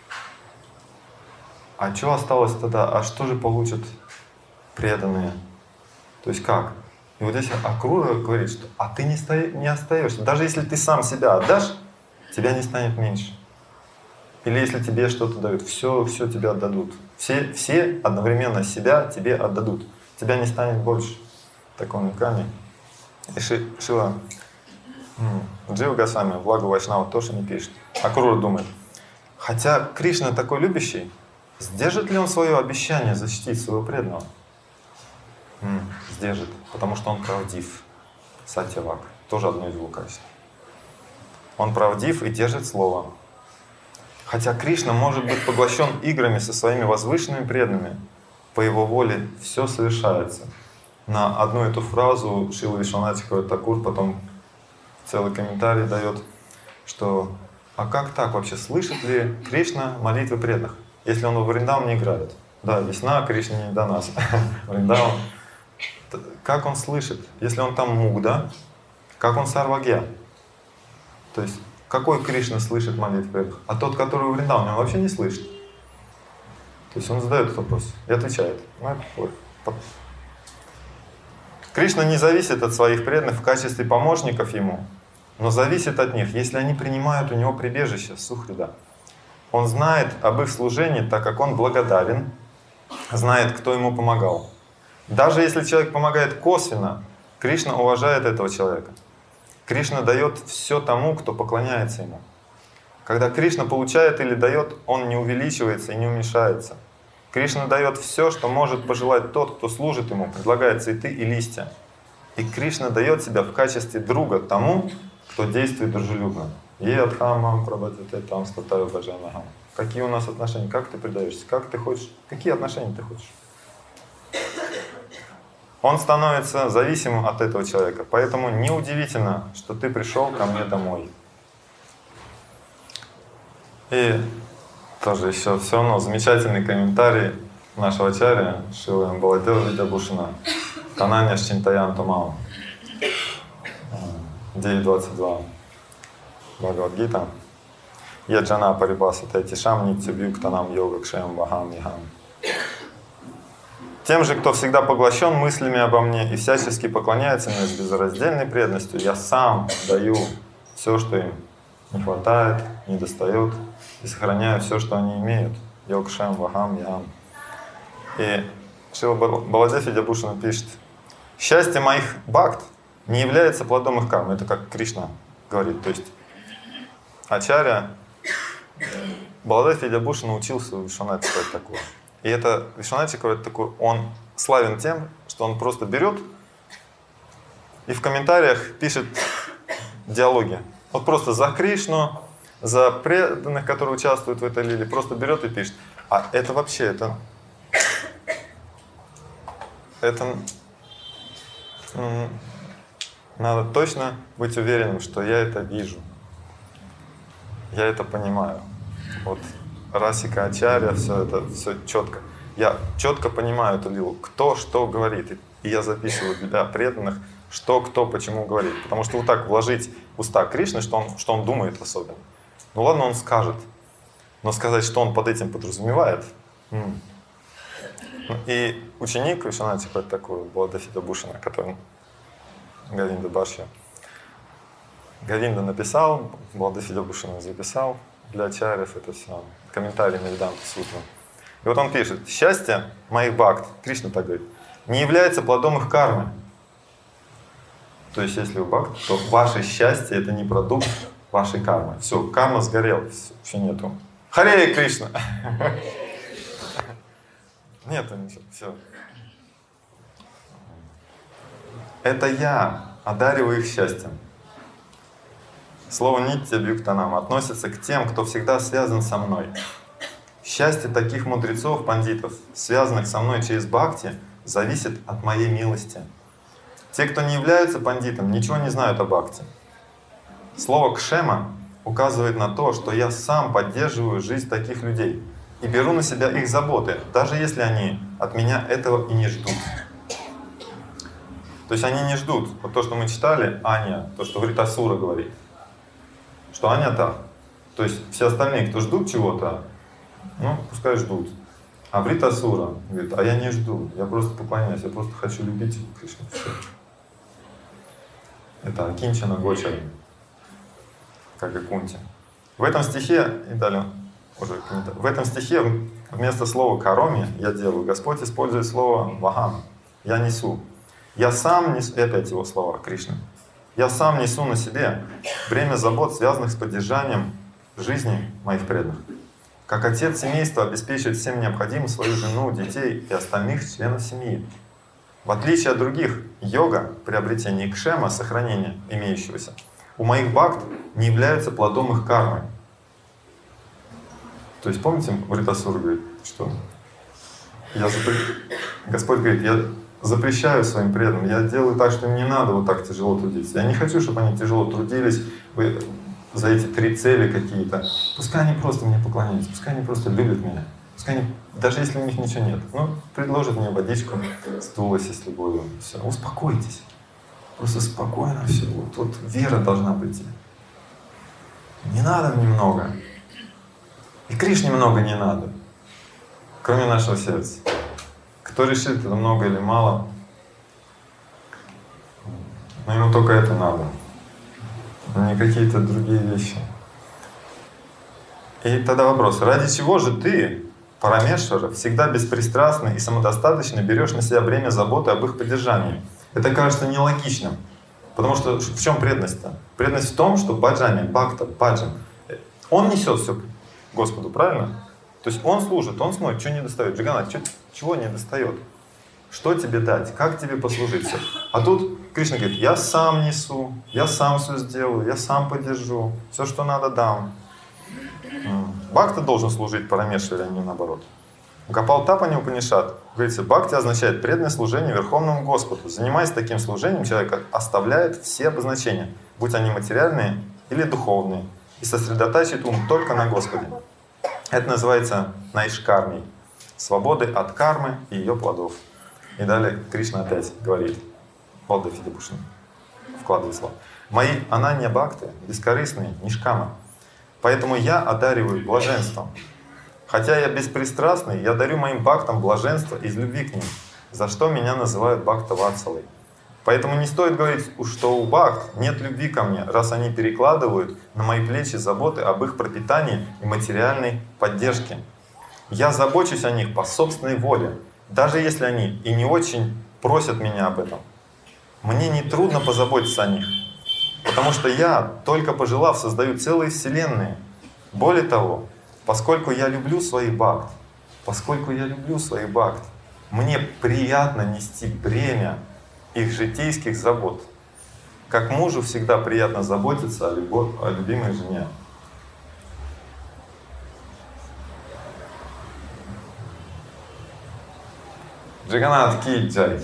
а что осталось тогда? А что же получат преданные? То есть как? И вот здесь Акрура говорит, что а ты не, сто... не остаешься. Даже если ты сам себя отдашь, тебя не станет меньше. Или если тебе что-то дают, все, все тебе отдадут. Все, все одновременно себя тебе отдадут. Тебя не станет больше. Такой уникальный. И Ши, Шила Джива Госвами, Влагу Вайшнава, тоже не пишет. Акрура думает, хотя Кришна такой любящий, сдержит ли он свое обещание защитить своего преданного? М, сдержит, потому что он правдив. Сатьявак, тоже одно из его качеств. Он правдив и держит слово. Хотя Кришна может быть поглощен играми со своими возвышенными преданными, по его воле все совершается. На одну эту фразу Шрила Вишванатха Такур потом целый комментарий дает, что а как так вообще, слышит ли Кришна молитвы преданных, если он в Вриндаван не играет? Да, весна, Кришна не до нас. Вриндаван. Как он слышит, если он там мугда, как он сарвагья? То есть какой Кришна слышит молитвы преданных? А тот, который в Вриндаване, он вообще не слышит. То есть он задает этот вопрос и отвечает. Кришна не зависит от своих преданных в качестве помощников ему, но зависит от них, если они принимают у него прибежище, сухрида. Он знает об их служении, так как он благодарен, знает, кто ему помогал. Даже если человек помогает косвенно, Кришна уважает этого человека. Кришна дает все тому, кто поклоняется ему. Когда Кришна получает или дает, он не увеличивается и не уменьшается. Кришна дает все, что может пожелать тот, кто служит ему, предлагает цветы и листья. И Кришна дает себя в качестве друга тому, кто действует дружелюбно. Едхамам прабхадите там статаю баджанахам. Какие у нас отношения? Как ты предаешься? Как ты хочешь? Какие отношения ты хочешь? Он становится зависимым от этого человека. Поэтому неудивительно, что ты пришел ко мне домой. И тоже еще все равно замечательный комментарий нашего ачарья Шрила Баладева Видябушина Тананя Шинтаян Томау девять двадцать два Бхагавад-гита Яджана Парипаса Тайтишам Нитсюбьюктанам Йога Кшем Вахам Яхам. Тем же, кто всегда поглощен мыслями обо мне и всячески поклоняется мне с безраздельной преданностью, я сам даю все, что им не хватает, не достает, и сохраняю все, что они имеют. Йога Кшем Вахам Яхам. И Шрила Баладев Видябушина пишет: счастье моих бхакт не является плодом их кармы. Это как Кришна говорит. То есть ачарья Баладев Видябушина учился у Вишванати такое. И это Вишванати такой, он славен тем, что он просто берет и в комментариях пишет диалоги. Вот просто за Кришну, за преданных, которые участвуют в этой лиле, просто берет и пишет. А это вообще, это... Это надо точно быть уверенным, что я это вижу. Я это понимаю. Вот Расика Ачарья, все это, все четко. Я четко понимаю эту лилу, кто что говорит. И я записываю для преданных, что, кто, почему говорит. Потому что вот так вложить в уста Кришны, что он, что он думает особенно. Ну ладно, он скажет. Но сказать, что он под этим подразумевает. М- И ученик Вишванати такой, Баладев Видябушина, который Говинда Бхашья. Говинда написал, Баладев Видябушина записал для ачарьев это все. Комментарий на Веданта Сутру. И вот он пишет: счастье моих бхакт, Кришна так говорит, не является плодом их кармы. То есть если вы бхакт, то ваше счастье это не продукт вашей кармы. Все, карма сгорела, все нету. Харе Кришна! Нет, ничего, все. Это я одариваю их счастьем. Слово «нитья бьюктанам» относится к тем, кто всегда связан со мной. Счастье таких мудрецов, пандитов, связанных со мной через бхакти, зависит от моей милости. Те, кто не являются пандитом, ничего не знают о бхакти. Слово «кшема» указывает на то, что я сам поддерживаю жизнь таких людей и беру на себя их заботы, даже если они от меня этого и не ждут. То есть они не ждут. Вот то, что мы читали, Аня, то, что Вритасура говорит, что Аня так. То есть все остальные, кто ждут чего-то, ну, пускай ждут. А Вритасура говорит: а я не жду, я просто поклоняюсь, я просто хочу любить Кришну. Все. Это Акинчана Гочара, как и Кунти. В этом стихе, и далее, уже в этом стихе вместо слова «кароми» я делаю, Господь использует слово «вахам», я несу. Я сам несу, и опять его слова Кришны. Я сам несу на себе бремя забот, связанных с поддержанием жизни моих преданных. Как отец семейства обеспечивает всем необходимым свою жену, детей и остальных членов семьи. В отличие от других, йога, приобретение кшема, сохранение имеющегося, у моих бхакт не является плодом их кармы. То есть помните, Вритасура говорит, что я запре... Господь говорит: я запрещаю своим преданным, я делаю так, что им не надо вот так тяжело трудиться. Я не хочу, чтобы они тяжело трудились за эти три цели какие-то. Пускай они просто мне поклоняются, пускай они просто любят меня. Пускай они, даже если у них ничего нет, ну, предложат мне водичку с тулоси, с любовью. Все, успокойтесь. Просто спокойно все. Вот, вот вера должна прийти. Не надо немного. И Кришне много не надо. Кроме нашего сердца. Кто решит, это много или мало, но ему только это надо. Не какие-то другие вещи. И тогда вопрос: ради чего же ты, Парамешвара, всегда беспристрастный и самодостаточно берешь на себя бремя заботы об их поддержании? Это кажется нелогичным. Потому что в чем преданность-то? Преданность в том, что баджами, бхакта, баджан, он несет все Господу, правильно? То есть он служит, он смотрит, что не достает. Джаганнат, что, чего не достает? Что тебе дать? Как тебе послужить? Все. А тут Кришна говорит: я сам несу, я сам все сделаю, я сам поддержу, все, что надо, дам. Бхакта должен служить Парамешваре, а не наоборот. В Гопал-Тапани Упанишад говорится: бхакти означает преданное служение Верховному Господу. Занимаясь таким служением, человек оставляет все обозначения, будь они материальные или духовные, и сосредотачивает ум только на Господе. Это называется наишкармией. свободы от кармы и ее плодов. И далее Кришна опять говорит, Балдев Видябушин вкладывает слово. Мои ананья бхакты бескорыстные, нишкама. Поэтому я одариваю блаженством. Хотя я беспристрастный, я дарю моим бхактам блаженство из любви к ним, за что меня называют бхакта-ватсалой. Поэтому не стоит говорить, что у бхакт нет любви ко мне, раз они перекладывают на мои плечи заботы об их пропитании и материальной поддержке. Я забочусь о них по собственной воле, даже если они и не очень просят меня об этом. Мне не трудно позаботиться о них, потому что я, только пожелав, создаю целые вселенные. Более того, поскольку я люблю своих бхакт, поскольку я люблю своих бхакт, мне приятно нести бремя их житейских забот. Как мужу всегда приятно заботиться о, любо, о любимой жене. Джаганнат ки джай.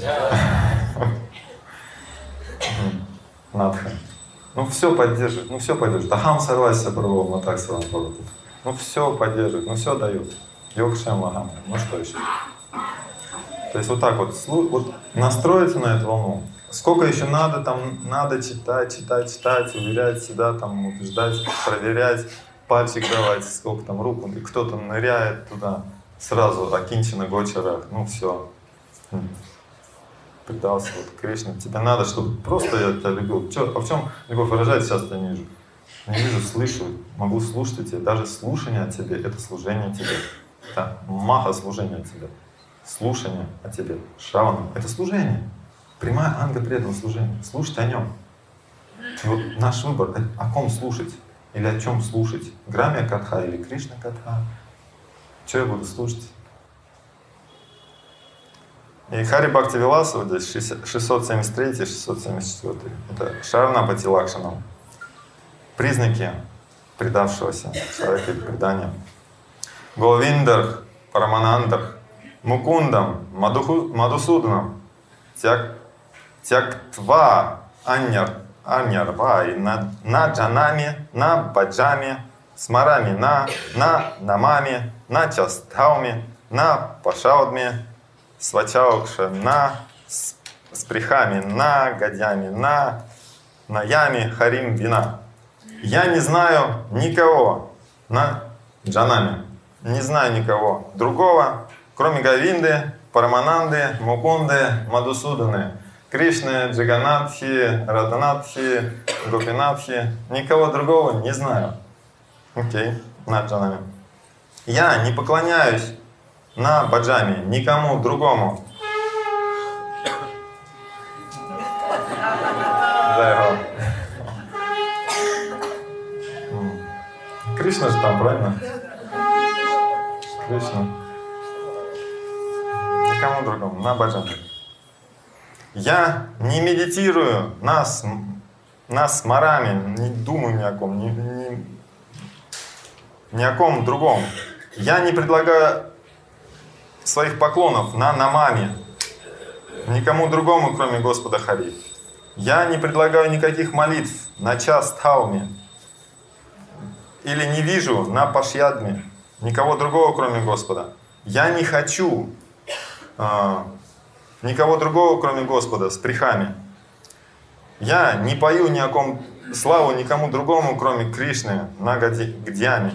Надха. Ну все поддерживает, ну все поддерживает. Ахам сарвася правого матаксарам правоту. Ну все поддерживает, ну все дает. Йогшем лагам. Ну что еще? То есть вот так вот, вот настроиться на эту волну. Сколько еще надо там, надо читать, читать, читать, уверять себя, там, убеждать, проверять, пальчик давать, сколько там рук, кто-то ныряет туда, сразу окинчено гочерах, ну все. Предался вот Кришне. Тебе надо, чтобы просто я тебя любил. Че, а в чем любовь выражается, сейчас я не вижу. Не вижу, слышу, могу слушать тебя. Даже слушание о тебе — это служение тебе. Это маха служения о тебе. Слушание о тебе. Шравана — это служение. Прямая анга преданного служения. Слушать о нем. И вот наш выбор, о ком слушать или о чем слушать. Грамья Катха или Кришна Катха. Что я буду слушать? И Хари Бхакти Виласа, вот здесь шестьсот семьдесят третий — шестьсот семьдесят четвёртый. Это Шаранапати Лакшанам. Признаки предавшегося человека или предания. Говиндар, Параманандар, Мукундам, Мадусуданам, тяк, Тяктва, Аньяр, Аньярвай, на, на Джанами, на Баджами, Смарами, на, на Намами, на Частхауми, на Пашаудме, Свачаукша, на Сприхами, на Гадями, на Наями, Харим, Вина. Я не знаю никого на Джанами, не знаю никого другого, кроме Говинды, Парамананды, Мукунды, Мадусуданы, Кришны, Джаганатхи, Радханатхи, Гопинатхи. Никого другого не знаю. Окей, на Джанами. Я не поклоняюсь на Баджами никому другому. Кришна же там, правильно? Кришна. Никому другому, на Баджами. Я не медитирую на, на смарами, не думаю ни о ком, ни, ни, ни о ком другом. Я не предлагаю своих поклонов на намами никому другому, кроме Господа Хари. Я не предлагаю никаких молитв на Частхауме или не вижу на Пашьядме никого другого, кроме Господа. Я не хочу э, никого другого, кроме Господа, с прихами. Я не пою ни о ком славу никому другому, кроме Кришны, на Гадьяме.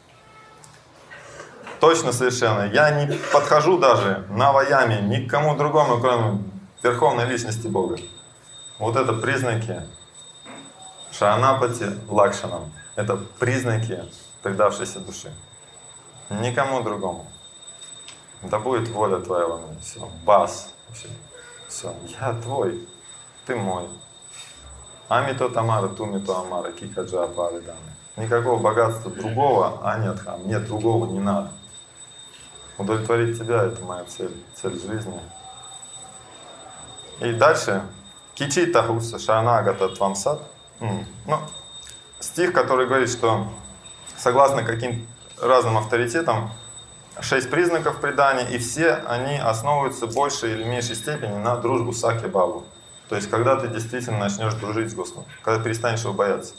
Точно совершенно. Я не подхожу даже на Ваяме никому другому, кроме Верховной Личности Бога. Вот это признаки Шаранапати Лакшанам. Это признаки предавшейся души. Никому другому. Да будет воля твоя во мне. Все. Бас. Все. Все. Я твой. Ты мой. Амито Тамара, Тумито Амара, Кикаджа Апары Даны. Никакого богатства другого, а нет, мне другого не надо. Удовлетворить тебя — это моя цель, цель жизни. И дальше. Кичи Тахуса Шаранагата Твамсат. Ну, стих, который говорит, что согласно каким разным авторитетам, шесть признаков предания, и все они основываются в большей или меньшей степени на дружбу Сакья Бабу. То есть, когда ты действительно начнешь дружить с Господом, когда перестанешь его бояться.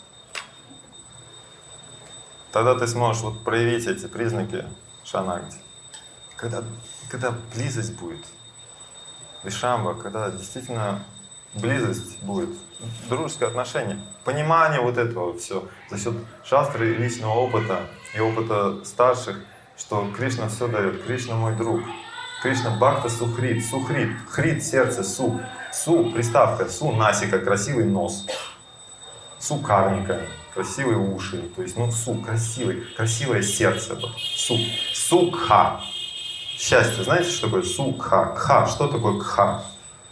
Тогда ты сможешь вот проявить эти признаки Шаранагати. когда, когда близость будет, вишамба, когда действительно близость будет, дружеское отношение, понимание вот этого все за счет шастры, личного опыта и опыта старших, что Кришна все дает, Кришна мой друг. Кришна Бхакта Сухрит, Сухрит, Хрит сердце, Су, Су приставка, Су насика, красивый нос, Су карника, красивые уши, то есть ну Су красивый, красивое сердце, вот, Су, Сукха, счастье, знаете, что такое Сукха, Кха, что такое Кха?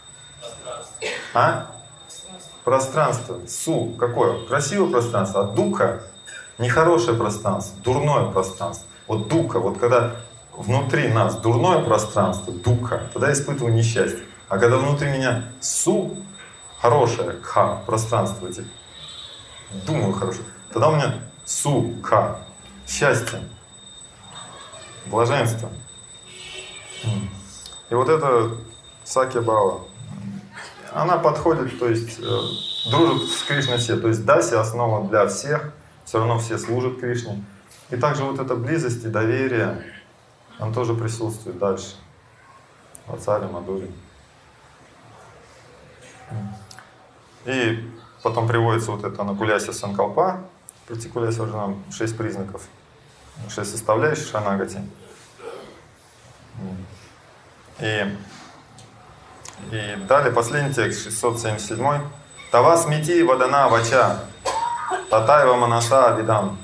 А? Пространство, Су, какое? Красивое пространство, а Духа нехорошее пространство, дурное пространство. Вот духа, вот когда внутри нас дурное пространство, духа, тогда я испытываю несчастье. А когда внутри меня су, хорошее, кха, пространство, эти, думаю хорошее, тогда у меня су, кха, счастье, блаженство. И вот это сакья-бхава, она подходит, то есть э, дружат с Кришной все. То есть даси основа для всех, все равно все служат Кришне. И также вот эта близость и доверие, он тоже присутствует дальше. Ватсали, Мадури. И потом приводится вот это Анукулясия Санкалпа, Пратикулясия Варджанам, шесть признаков, шесть составляющих Шанагати. И, и далее последний текст, шестьсот семьдесят седьмой. Тава смити вадана вача, татаева манаса видам.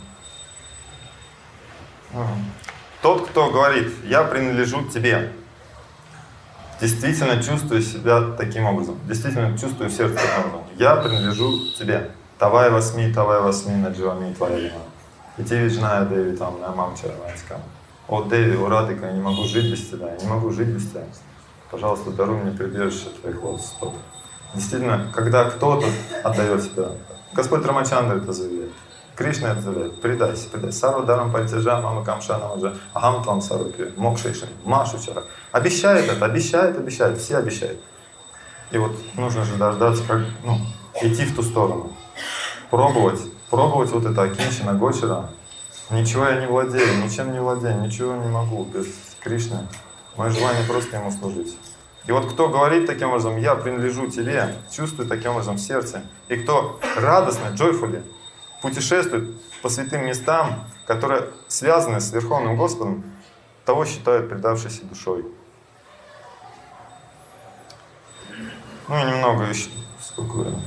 Тот, кто говорит, я принадлежу тебе, действительно чувствую себя таким образом, действительно чувствую сердце таким образом. Я принадлежу тебе. Тавай восьми, тавай восьми, надживами твоя вина. И те виджная, Деви, там, на мамча, Ранскам. О, Деви, о, Радика, я не могу жить без тебя, я не могу жить без тебя. Пожалуйста, даруй мне прибежище твоих лотосных стоп. Действительно, когда кто-то отдает себя, Господь Рамачандра это заявляет. Кришна это заявляет. Предайся, предайся. Сарва дарам пальтежа, мама камшана маджа, ахам твам сарупи, мокшейшин, машу чара. Обещает это, обещает, обещает, все обещают. И вот нужно же дождаться, как, ну, идти в ту сторону. Пробовать, пробовать вот это акинчина гочера. Ничего я не владею, ничем не владею, ничего не могу без Кришны. Мое желание просто ему служить. И вот кто говорит таким образом, я принадлежу тебе, чувствует таким образом в сердце, и кто радостно, joyfully, путешествует по святым местам, которые связаны с Верховным Господом, того считают предавшейся душой. Ну и немного еще. Сколько времени?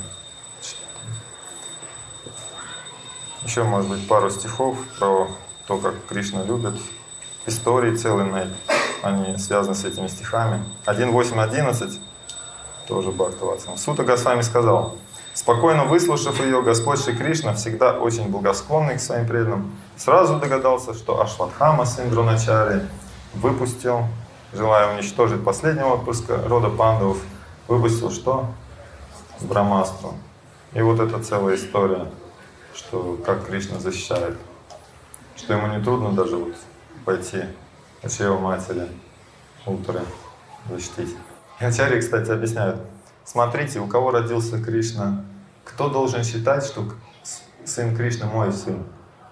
Еще, может быть, пару стихов про то, как Кришна любит. Истории целые, они связаны с этими стихами. один восемь одиннадцать, тоже Бхактаватсам. Сута Госвами сказал: спокойно выслушав ее, Господь Шри Кришна, всегда очень благосклонный к своим преданным, сразу догадался, что Ашватхама, сын Дроначари, выпустил, желая уничтожить последнего отпрыска рода пандавов, выпустил что? Брамастру. И вот эта целая история, что как Кришна защищает, что ему не трудно даже вот пойти от его матери, Утары, защитить. И ачарьи, кстати, объясняют: смотрите, у кого родился Кришна, кто должен считать, что сын Кришны мой сын?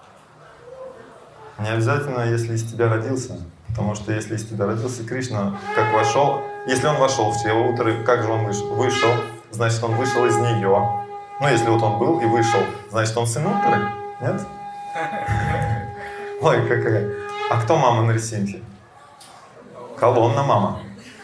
Не обязательно, если из тебя родился, потому что если из тебя родился Кришна, как вошел, если он вошел в чрево Утары, как же он вышел? Вышел, значит, он вышел из нее. Ну, если вот он был и вышел, значит, он сын Утары? Нет? Ой, какая. А кто мама Нарисимхи? Колонна мама.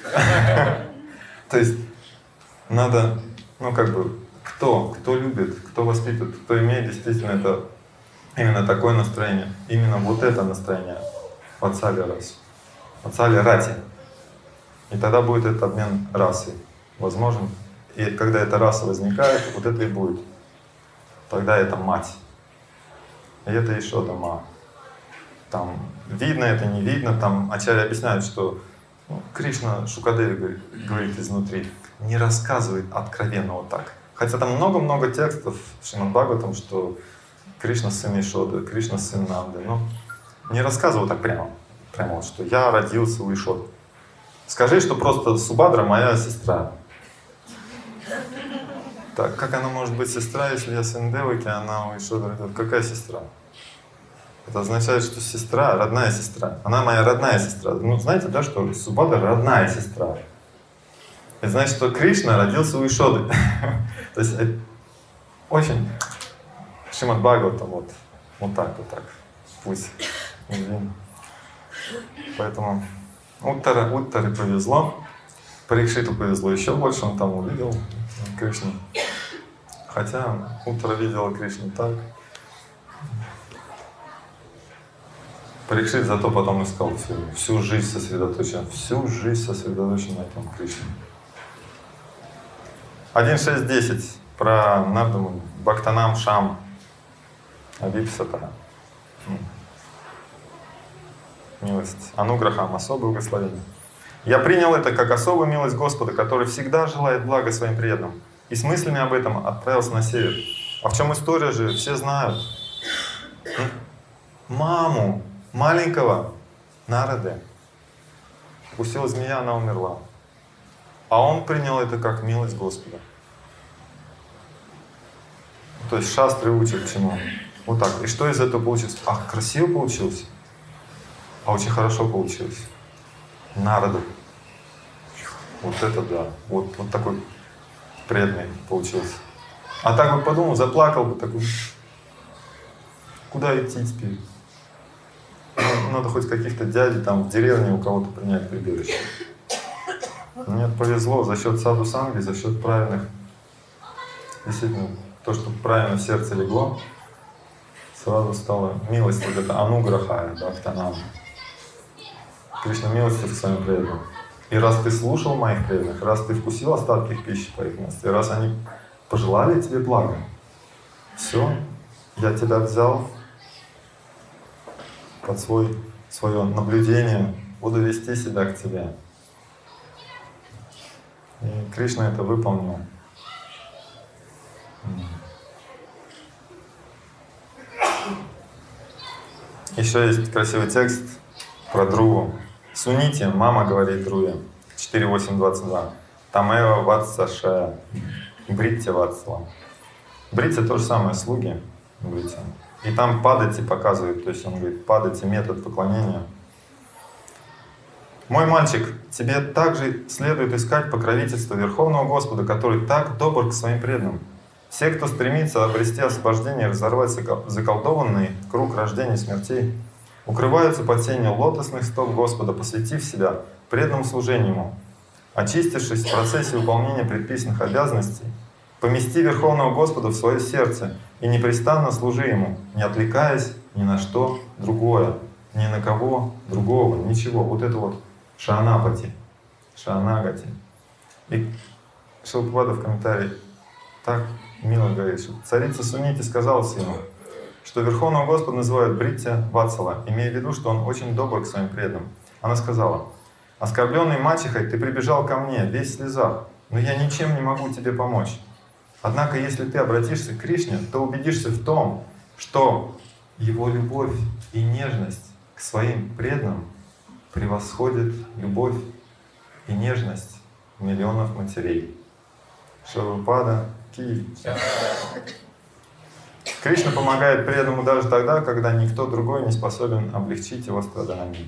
То есть надо, ну как бы, кто, кто любит, кто воспитывает, кто имеет действительно это, именно такое настроение, именно вот это настроение Ватсали рас, Ватсали рати. И тогда будет этот обмен расой возможен. И когда эта раса возникает, вот это и будет. Тогда это мать. И это Ешода Ма. Там видно это, не видно. Там ачарьи объясняют, что ну, Кришна Шукадеви говорит, говорит изнутри, не рассказывает откровенно вот так. Хотя там много-много текстов в Шримад Бхагаватам, что Кришна сын Ешоды, Кришна сын Нанды. Но не рассказывал так прямо. Прямо вот, что я родился у Ешоды. Скажи, что просто Субадра моя сестра. Так, как она может быть сестра, если я сын Деваки, а она у Ешоды родилась? Какая сестра? Это означает, что сестра, родная сестра. Она моя родная сестра. Ну, знаете, да, что Субхадра родная сестра. Это значит, что Кришна родился у Ишоды. То есть очень Шримад Бхагаватам вот, вот так, вот так. Пусть. Поэтому Уттара, Уттаре повезло. Парикшиту повезло еще больше, он там увидел Кришну. Хотя Уттара видела Кришну так. Парикшит зато потом искал всю, всю жизнь сосредоточен, всю жизнь сосредоточен на этом Кришне. один шесть десять про Нардаму Бхактанам Шам Авипсата. Милость Ануграхам, особое благословение. Я принял это как особую милость Господа, который всегда желает блага своим преданным. И с мыслями об этом отправился на север. А в чем история же, все знают. Маму маленького Нарады укусила змея, она умерла. А он принял это как милость Господа. То есть шастры учат чему. Вот так. И что из этого получилось? Ах, красиво получилось. А очень хорошо получилось. Нарада. Вот это да. Вот, вот такой преданный получился. А так вот подумал, заплакал бы такой. Куда идти теперь? Ну, надо хоть каких-то дядей там в деревне у кого-то принять прибежище. Нет, повезло за счет саду санги, за счет правильных. Действительно, то, что правильно в сердце легло, сразу стала милость, вот это ануграхая, бхактанам. Кришна милостив к своим преданным. И раз ты слушал моих преданных, раз ты вкусил остатки их пищи по их месту, и раз они пожелали тебе блага, все, я тебя взял под свой, свое наблюдение, буду вести себя к тебе. И Кришна это выполнил. Еще есть красивый текст про Друву. Суните, мама говорит Друве, четыре восемь двадцать два. Тамева ватсаша, бритья ватсала. Бритья то же самое, слуги бритья. И там падайте показывает, то есть он говорит, падайте, метод поклонения. Мой мальчик, тебе также следует искать покровительство Верховного Господа, который так добр к своим преданным. Все, кто стремится обрести освобождение и разорвать заколдованный круг рождения и смертей, укрываются под сенью лотосных стоп Господа, посвятив себя преданному служению Ему. Очистившись в процессе выполнения предписанных обязанностей, помести Верховного Господа в свое сердце и непрестанно служи Ему, не отвлекаясь ни на что другое, ни на кого другого, ничего. Вот это вот шаанапати, шаанагати. И Шилпада в комментарии так мило говорит, что царица Сунити сказала сыну, что Верховного Господа называют Бритья Ватсала, имея в виду, что он очень добр к своим преданным. Она сказала: «Оскорбленный мачехой ты прибежал ко мне, весь в слезах, но я ничем не могу тебе помочь. Однако, если ты обратишься к Кришне, то убедишься в том, что его любовь и нежность к своим преданным превосходит любовь и нежность миллионов матерей». Шилпада Ки. Кришна помогает преданному даже тогда, когда никто другой не способен облегчить его страдания.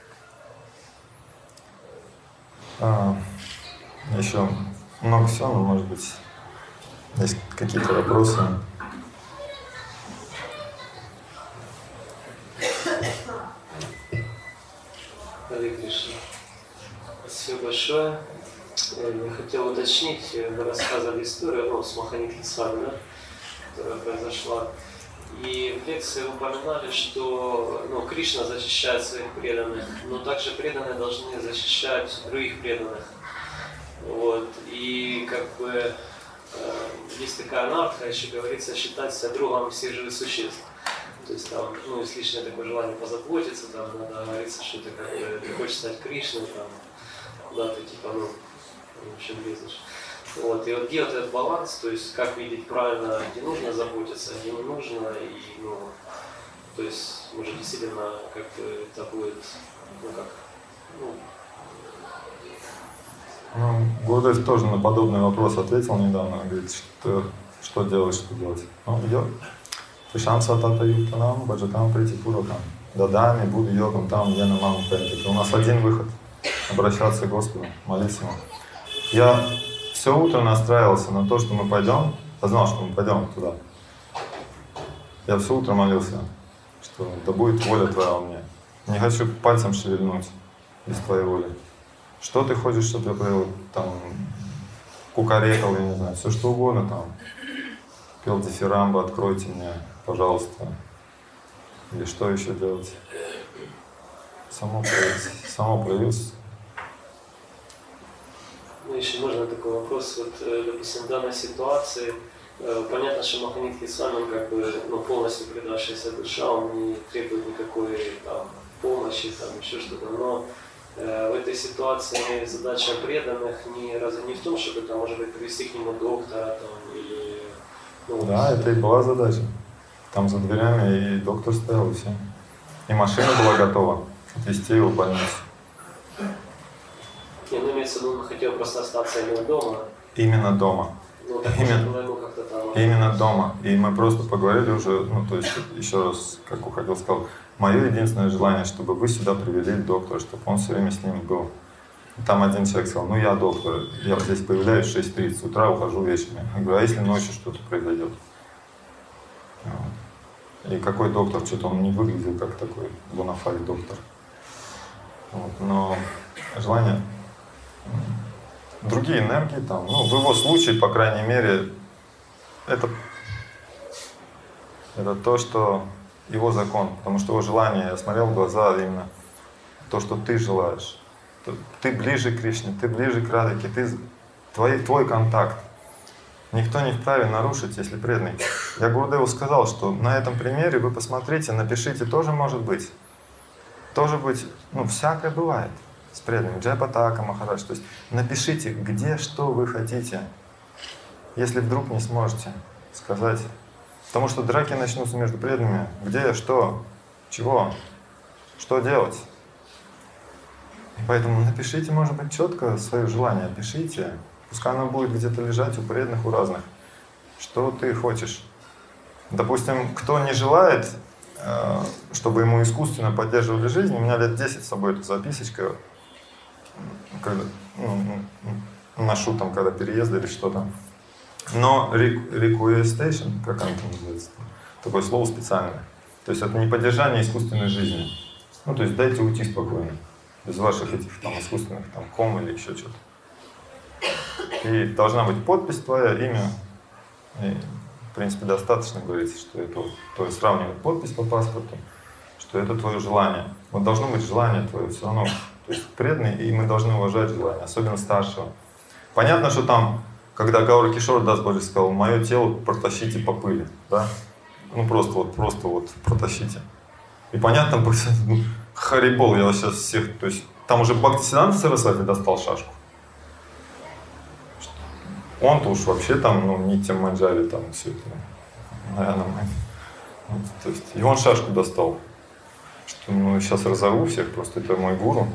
А, еще много всего, но, может быть, есть какие-то вопросы. Харе Кришна. Спасибо большое. Я хотел уточнить, вы рассказывали историю, ну, с Маханиклисвами, да, которая произошла. И в лекции вы упоминали, что, ну, Кришна защищает своих преданных, но также преданные должны защищать других преданных. Вот. И как бы э, есть такая анарха, еще говорится, считать себя другом всех живых существ. То есть там, ну, есть лишнее такое желание позаботиться, там надо говориться, что ты как бы ты хочешь стать Кришной, там, куда ты типа, ну, в общем, лезешь. Вот. И вот где вот этот баланс, то есть как видеть правильно, где нужно заботиться, где не нужно, и, ну, то есть, может, действительно, как бы это будет, ну, как, ну... Ну, Гурдев тоже на подобный вопрос ответил недавно, он говорит, что, что делать, что делать. Ну, я, Тишам сатата юктанам, баджатам притипуракам, дадами, буду йогам там, я на маму пентик. У нас один выход — обращаться к Господу, молиться Ему. Я все утро настраивался на то, что мы пойдем, я знал, что мы пойдем туда. Я все утро молился, что да будет воля Твоя у меня. Не хочу пальцем шевельнуть без Твоей воли. Что Ты хочешь, чтобы я провел? Там, кукарекал, я не знаю, все что угодно там. Пел дифирамбы, откройте мне, пожалуйста. Или что еще делать? Само проявилось. Само проявилось. Ну, еще можно такой вопрос. Вот, допустим, в данной ситуации понятно, что Маханидхи Свами, он как бы ну, полностью предавшаяся душа, он не требует никакой там, помощи, там, еще что-то. Но э, в этой ситуации задача преданных не, разве не в том, чтобы там, может быть, привести к нему доктора там, или... Ну, да, это и была задача. Там за дверями и доктор стоял, и все. И машина была готова отвезти его в больницу. Не, ну имеется в виду, он хотел просто остаться именно дома. Именно дома. Ну, так Именно, было ему как-то там... именно дома. И мы просто поговорили уже, ну то есть еще раз, как уходил, сказал, мое единственное желание, чтобы вы сюда привели доктора, чтобы он все время с ним был. И там один человек сказал, ну я доктор, я здесь появляюсь в шесть тридцать утра, ухожу вечером. Я говорю, а если ночью что-то произойдет? Вот. И какой доктор, что-то он не выглядел как такой бонафайд доктор. Вот. Но желание... Другие энергии там, ну, в его случае, по крайней мере, это, это то, что его закон, потому что его желание, я смотрел в глаза, именно то, что ты желаешь. Ты ближе к Кришне, ты ближе к Радхике, ты, твой, твой контакт. Никто не вправе нарушить, если преданный. Я Гурудеву сказал, что на этом примере вы посмотрите, напишите, тоже может быть. Тоже быть, ну, всякое бывает. С преданными, Джайпатака, Махарадж. То есть напишите, где что вы хотите, если вдруг не сможете сказать. Потому что драки начнутся между преданными. Где, что, чего, что делать. И поэтому напишите, может быть, четко свое желание, пишите. Пускай оно будет где-то лежать у преданных, у разных. Что ты хочешь. Допустим, кто не желает, чтобы ему искусственно поддерживали жизнь, у меня лет десять с собой эта записочка, когда, ну, ношу там, когда переезды или что-то. Но requestation, как оно там называется, такое слово специальное. То есть это не поддержание искусственной жизни. Ну, то есть дайте уйти спокойно, без ваших этих там искусственных там ком или еще что-то. И должна быть подпись твоя, имя. И, в принципе, достаточно говорится, что это, то есть сравнивать подпись по паспорту, что это твое желание. Вот должно быть желание твое все равно. То есть преданный, и мы должны уважать желание, особенно старшего. Понятно, что там, когда Гаура Кишор Дас Баджи сказал, мое тело протащите по пыли, да? Ну просто вот, просто вот протащите. И понятно, ну, Харибол, я сейчас всех, то есть там уже Бхактисиданта Сарасвати достал шашку. Он-то уж вообще там, ну, не тем манджари, там все это, наверное, вот, то есть и он шашку достал. Что, ну, сейчас разорву всех, просто это мой гуру.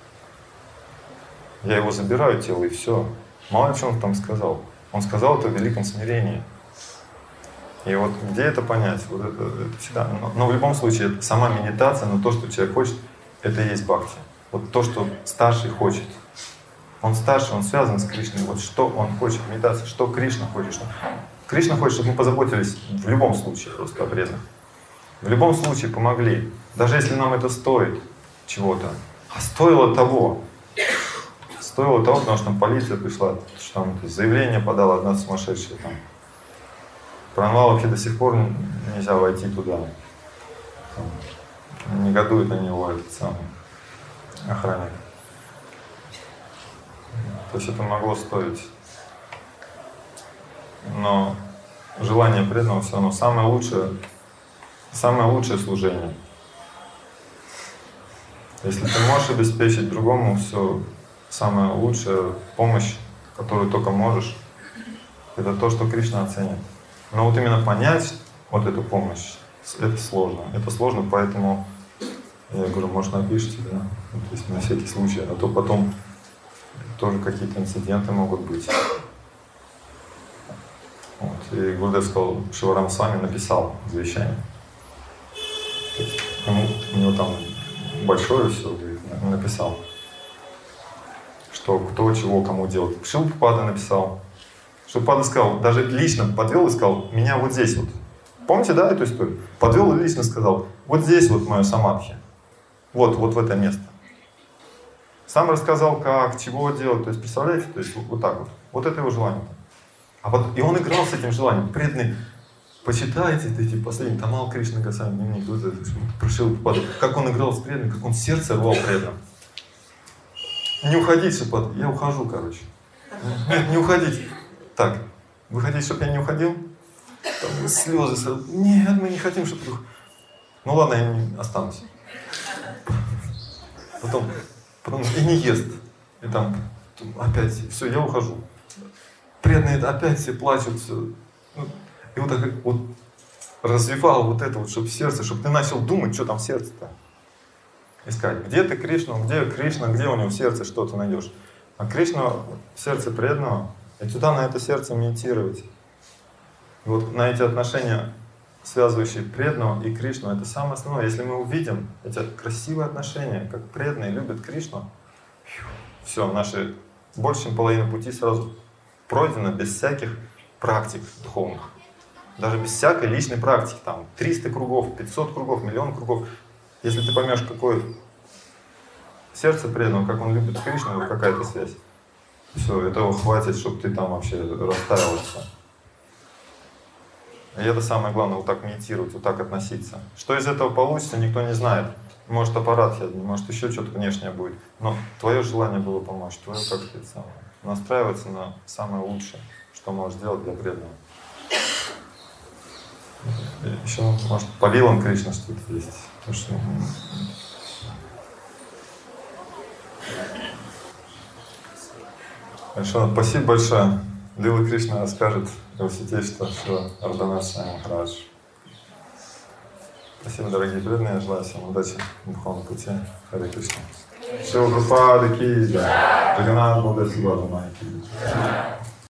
Я его забираю, тело, и все. Мало ли, что он там сказал. Он сказал это в великом смирении. И вот где это понять? Вот это, это всегда. Но, но в любом случае, это сама медитация, но то, что человек хочет, это и есть бхакти. Вот то, что старший хочет. Он старший, он связан с Кришной. Вот что он хочет, медитация, что Кришна хочет. Что... Кришна хочет, чтобы мы позаботились в любом случае просто о преданных. В любом случае помогли. Даже если нам это стоит чего-то. А стоило того. Стоило того, потому что там полиция пришла, что там заявление подала одна сумасшедшая. Там. Пранваловке до сих пор нельзя войти туда. Там, негодует на него этот самый охранник. То есть это могло стоить. Но желание преданного все равно самое лучшее, самое лучшее служение. Если ты можешь обеспечить другому все самая лучшая помощь, которую только можешь, это то, что Кришна оценит. Но вот именно понять вот эту помощь, это сложно. Это сложно, поэтому я говорю, может, напишите, да, то есть на всякий случай, а то потом тоже какие-то инциденты могут быть. Вот. И Гурдев сказал, Шиварам с вами написал завещание. Ему, у него там большое все, говорит, написал, что кто чего кому делать. Шилпада написал. Шилпада сказал, даже лично подвел и сказал, меня вот здесь вот. Помните, да, эту историю? Подвел и лично сказал, вот здесь вот мое самадхи. Вот, вот в это место. Сам рассказал, как, чего делать. То есть, представляете, то есть вот, вот так вот. Вот это его желание. А вот, и он играл с этим желанием. Преданный, почитайте эти последние, Тамал Кришна Госвами, дневник, прошил, как он играл с преданным, как он сердце рвал преданным. Не уходить, чтобы... Я ухожу, короче. Нет, не уходить. Так, вы хотите, чтобы я не уходил? Там слезы сразу. Нет, мы не хотим, чтобы ты... Ну ладно, я не останусь. Потом, потом и не ест. И там опять, все, я ухожу. Преданные опять все плачут, все. И вот так вот развивал вот это вот, чтобы сердце, чтобы ты начал думать, что там в сердце-то. Искать, где ты Кришну, где Кришна, где у него в сердце что ты найдешь. А Кришна в сердце преданного, и туда на это сердце медитировать. И вот на эти отношения, связывающие преданного и Кришну, это самое основное. Если мы увидим эти красивые отношения, как преданные любят Кришну, все, наши больше чем половина пути сразу пройдено без всяких практик духовных. Даже без всякой личной практики. Там триста кругов, пятьсот кругов, миллион кругов. Если ты поймешь, какое сердце преданного, как он любит Кришну, вот какая-то связь. Все, этого хватит, чтобы ты там вообще расстраивался. И это самое главное, вот так медитировать, вот так относиться. Что из этого получится, никто не знает. Может аппарат, может еще что-то внешнее будет. Но твое желание было помочь, твое как-то это самое. Настраиваться на самое лучшее, что можешь сделать для преданного. И еще, может, по лилам Кришна что-то есть. Потому что... Хорошо, спасибо большое. Лила Кришна расскажет его святейшество Шрила Ардhanat Свами Махарадж. Спасибо, дорогие преданные. Я желаю всем удачи в духовном пути. Харе Кришна. Шрила Прабхупада ки джай. Джаганнат Балдева Субхадра ки джай.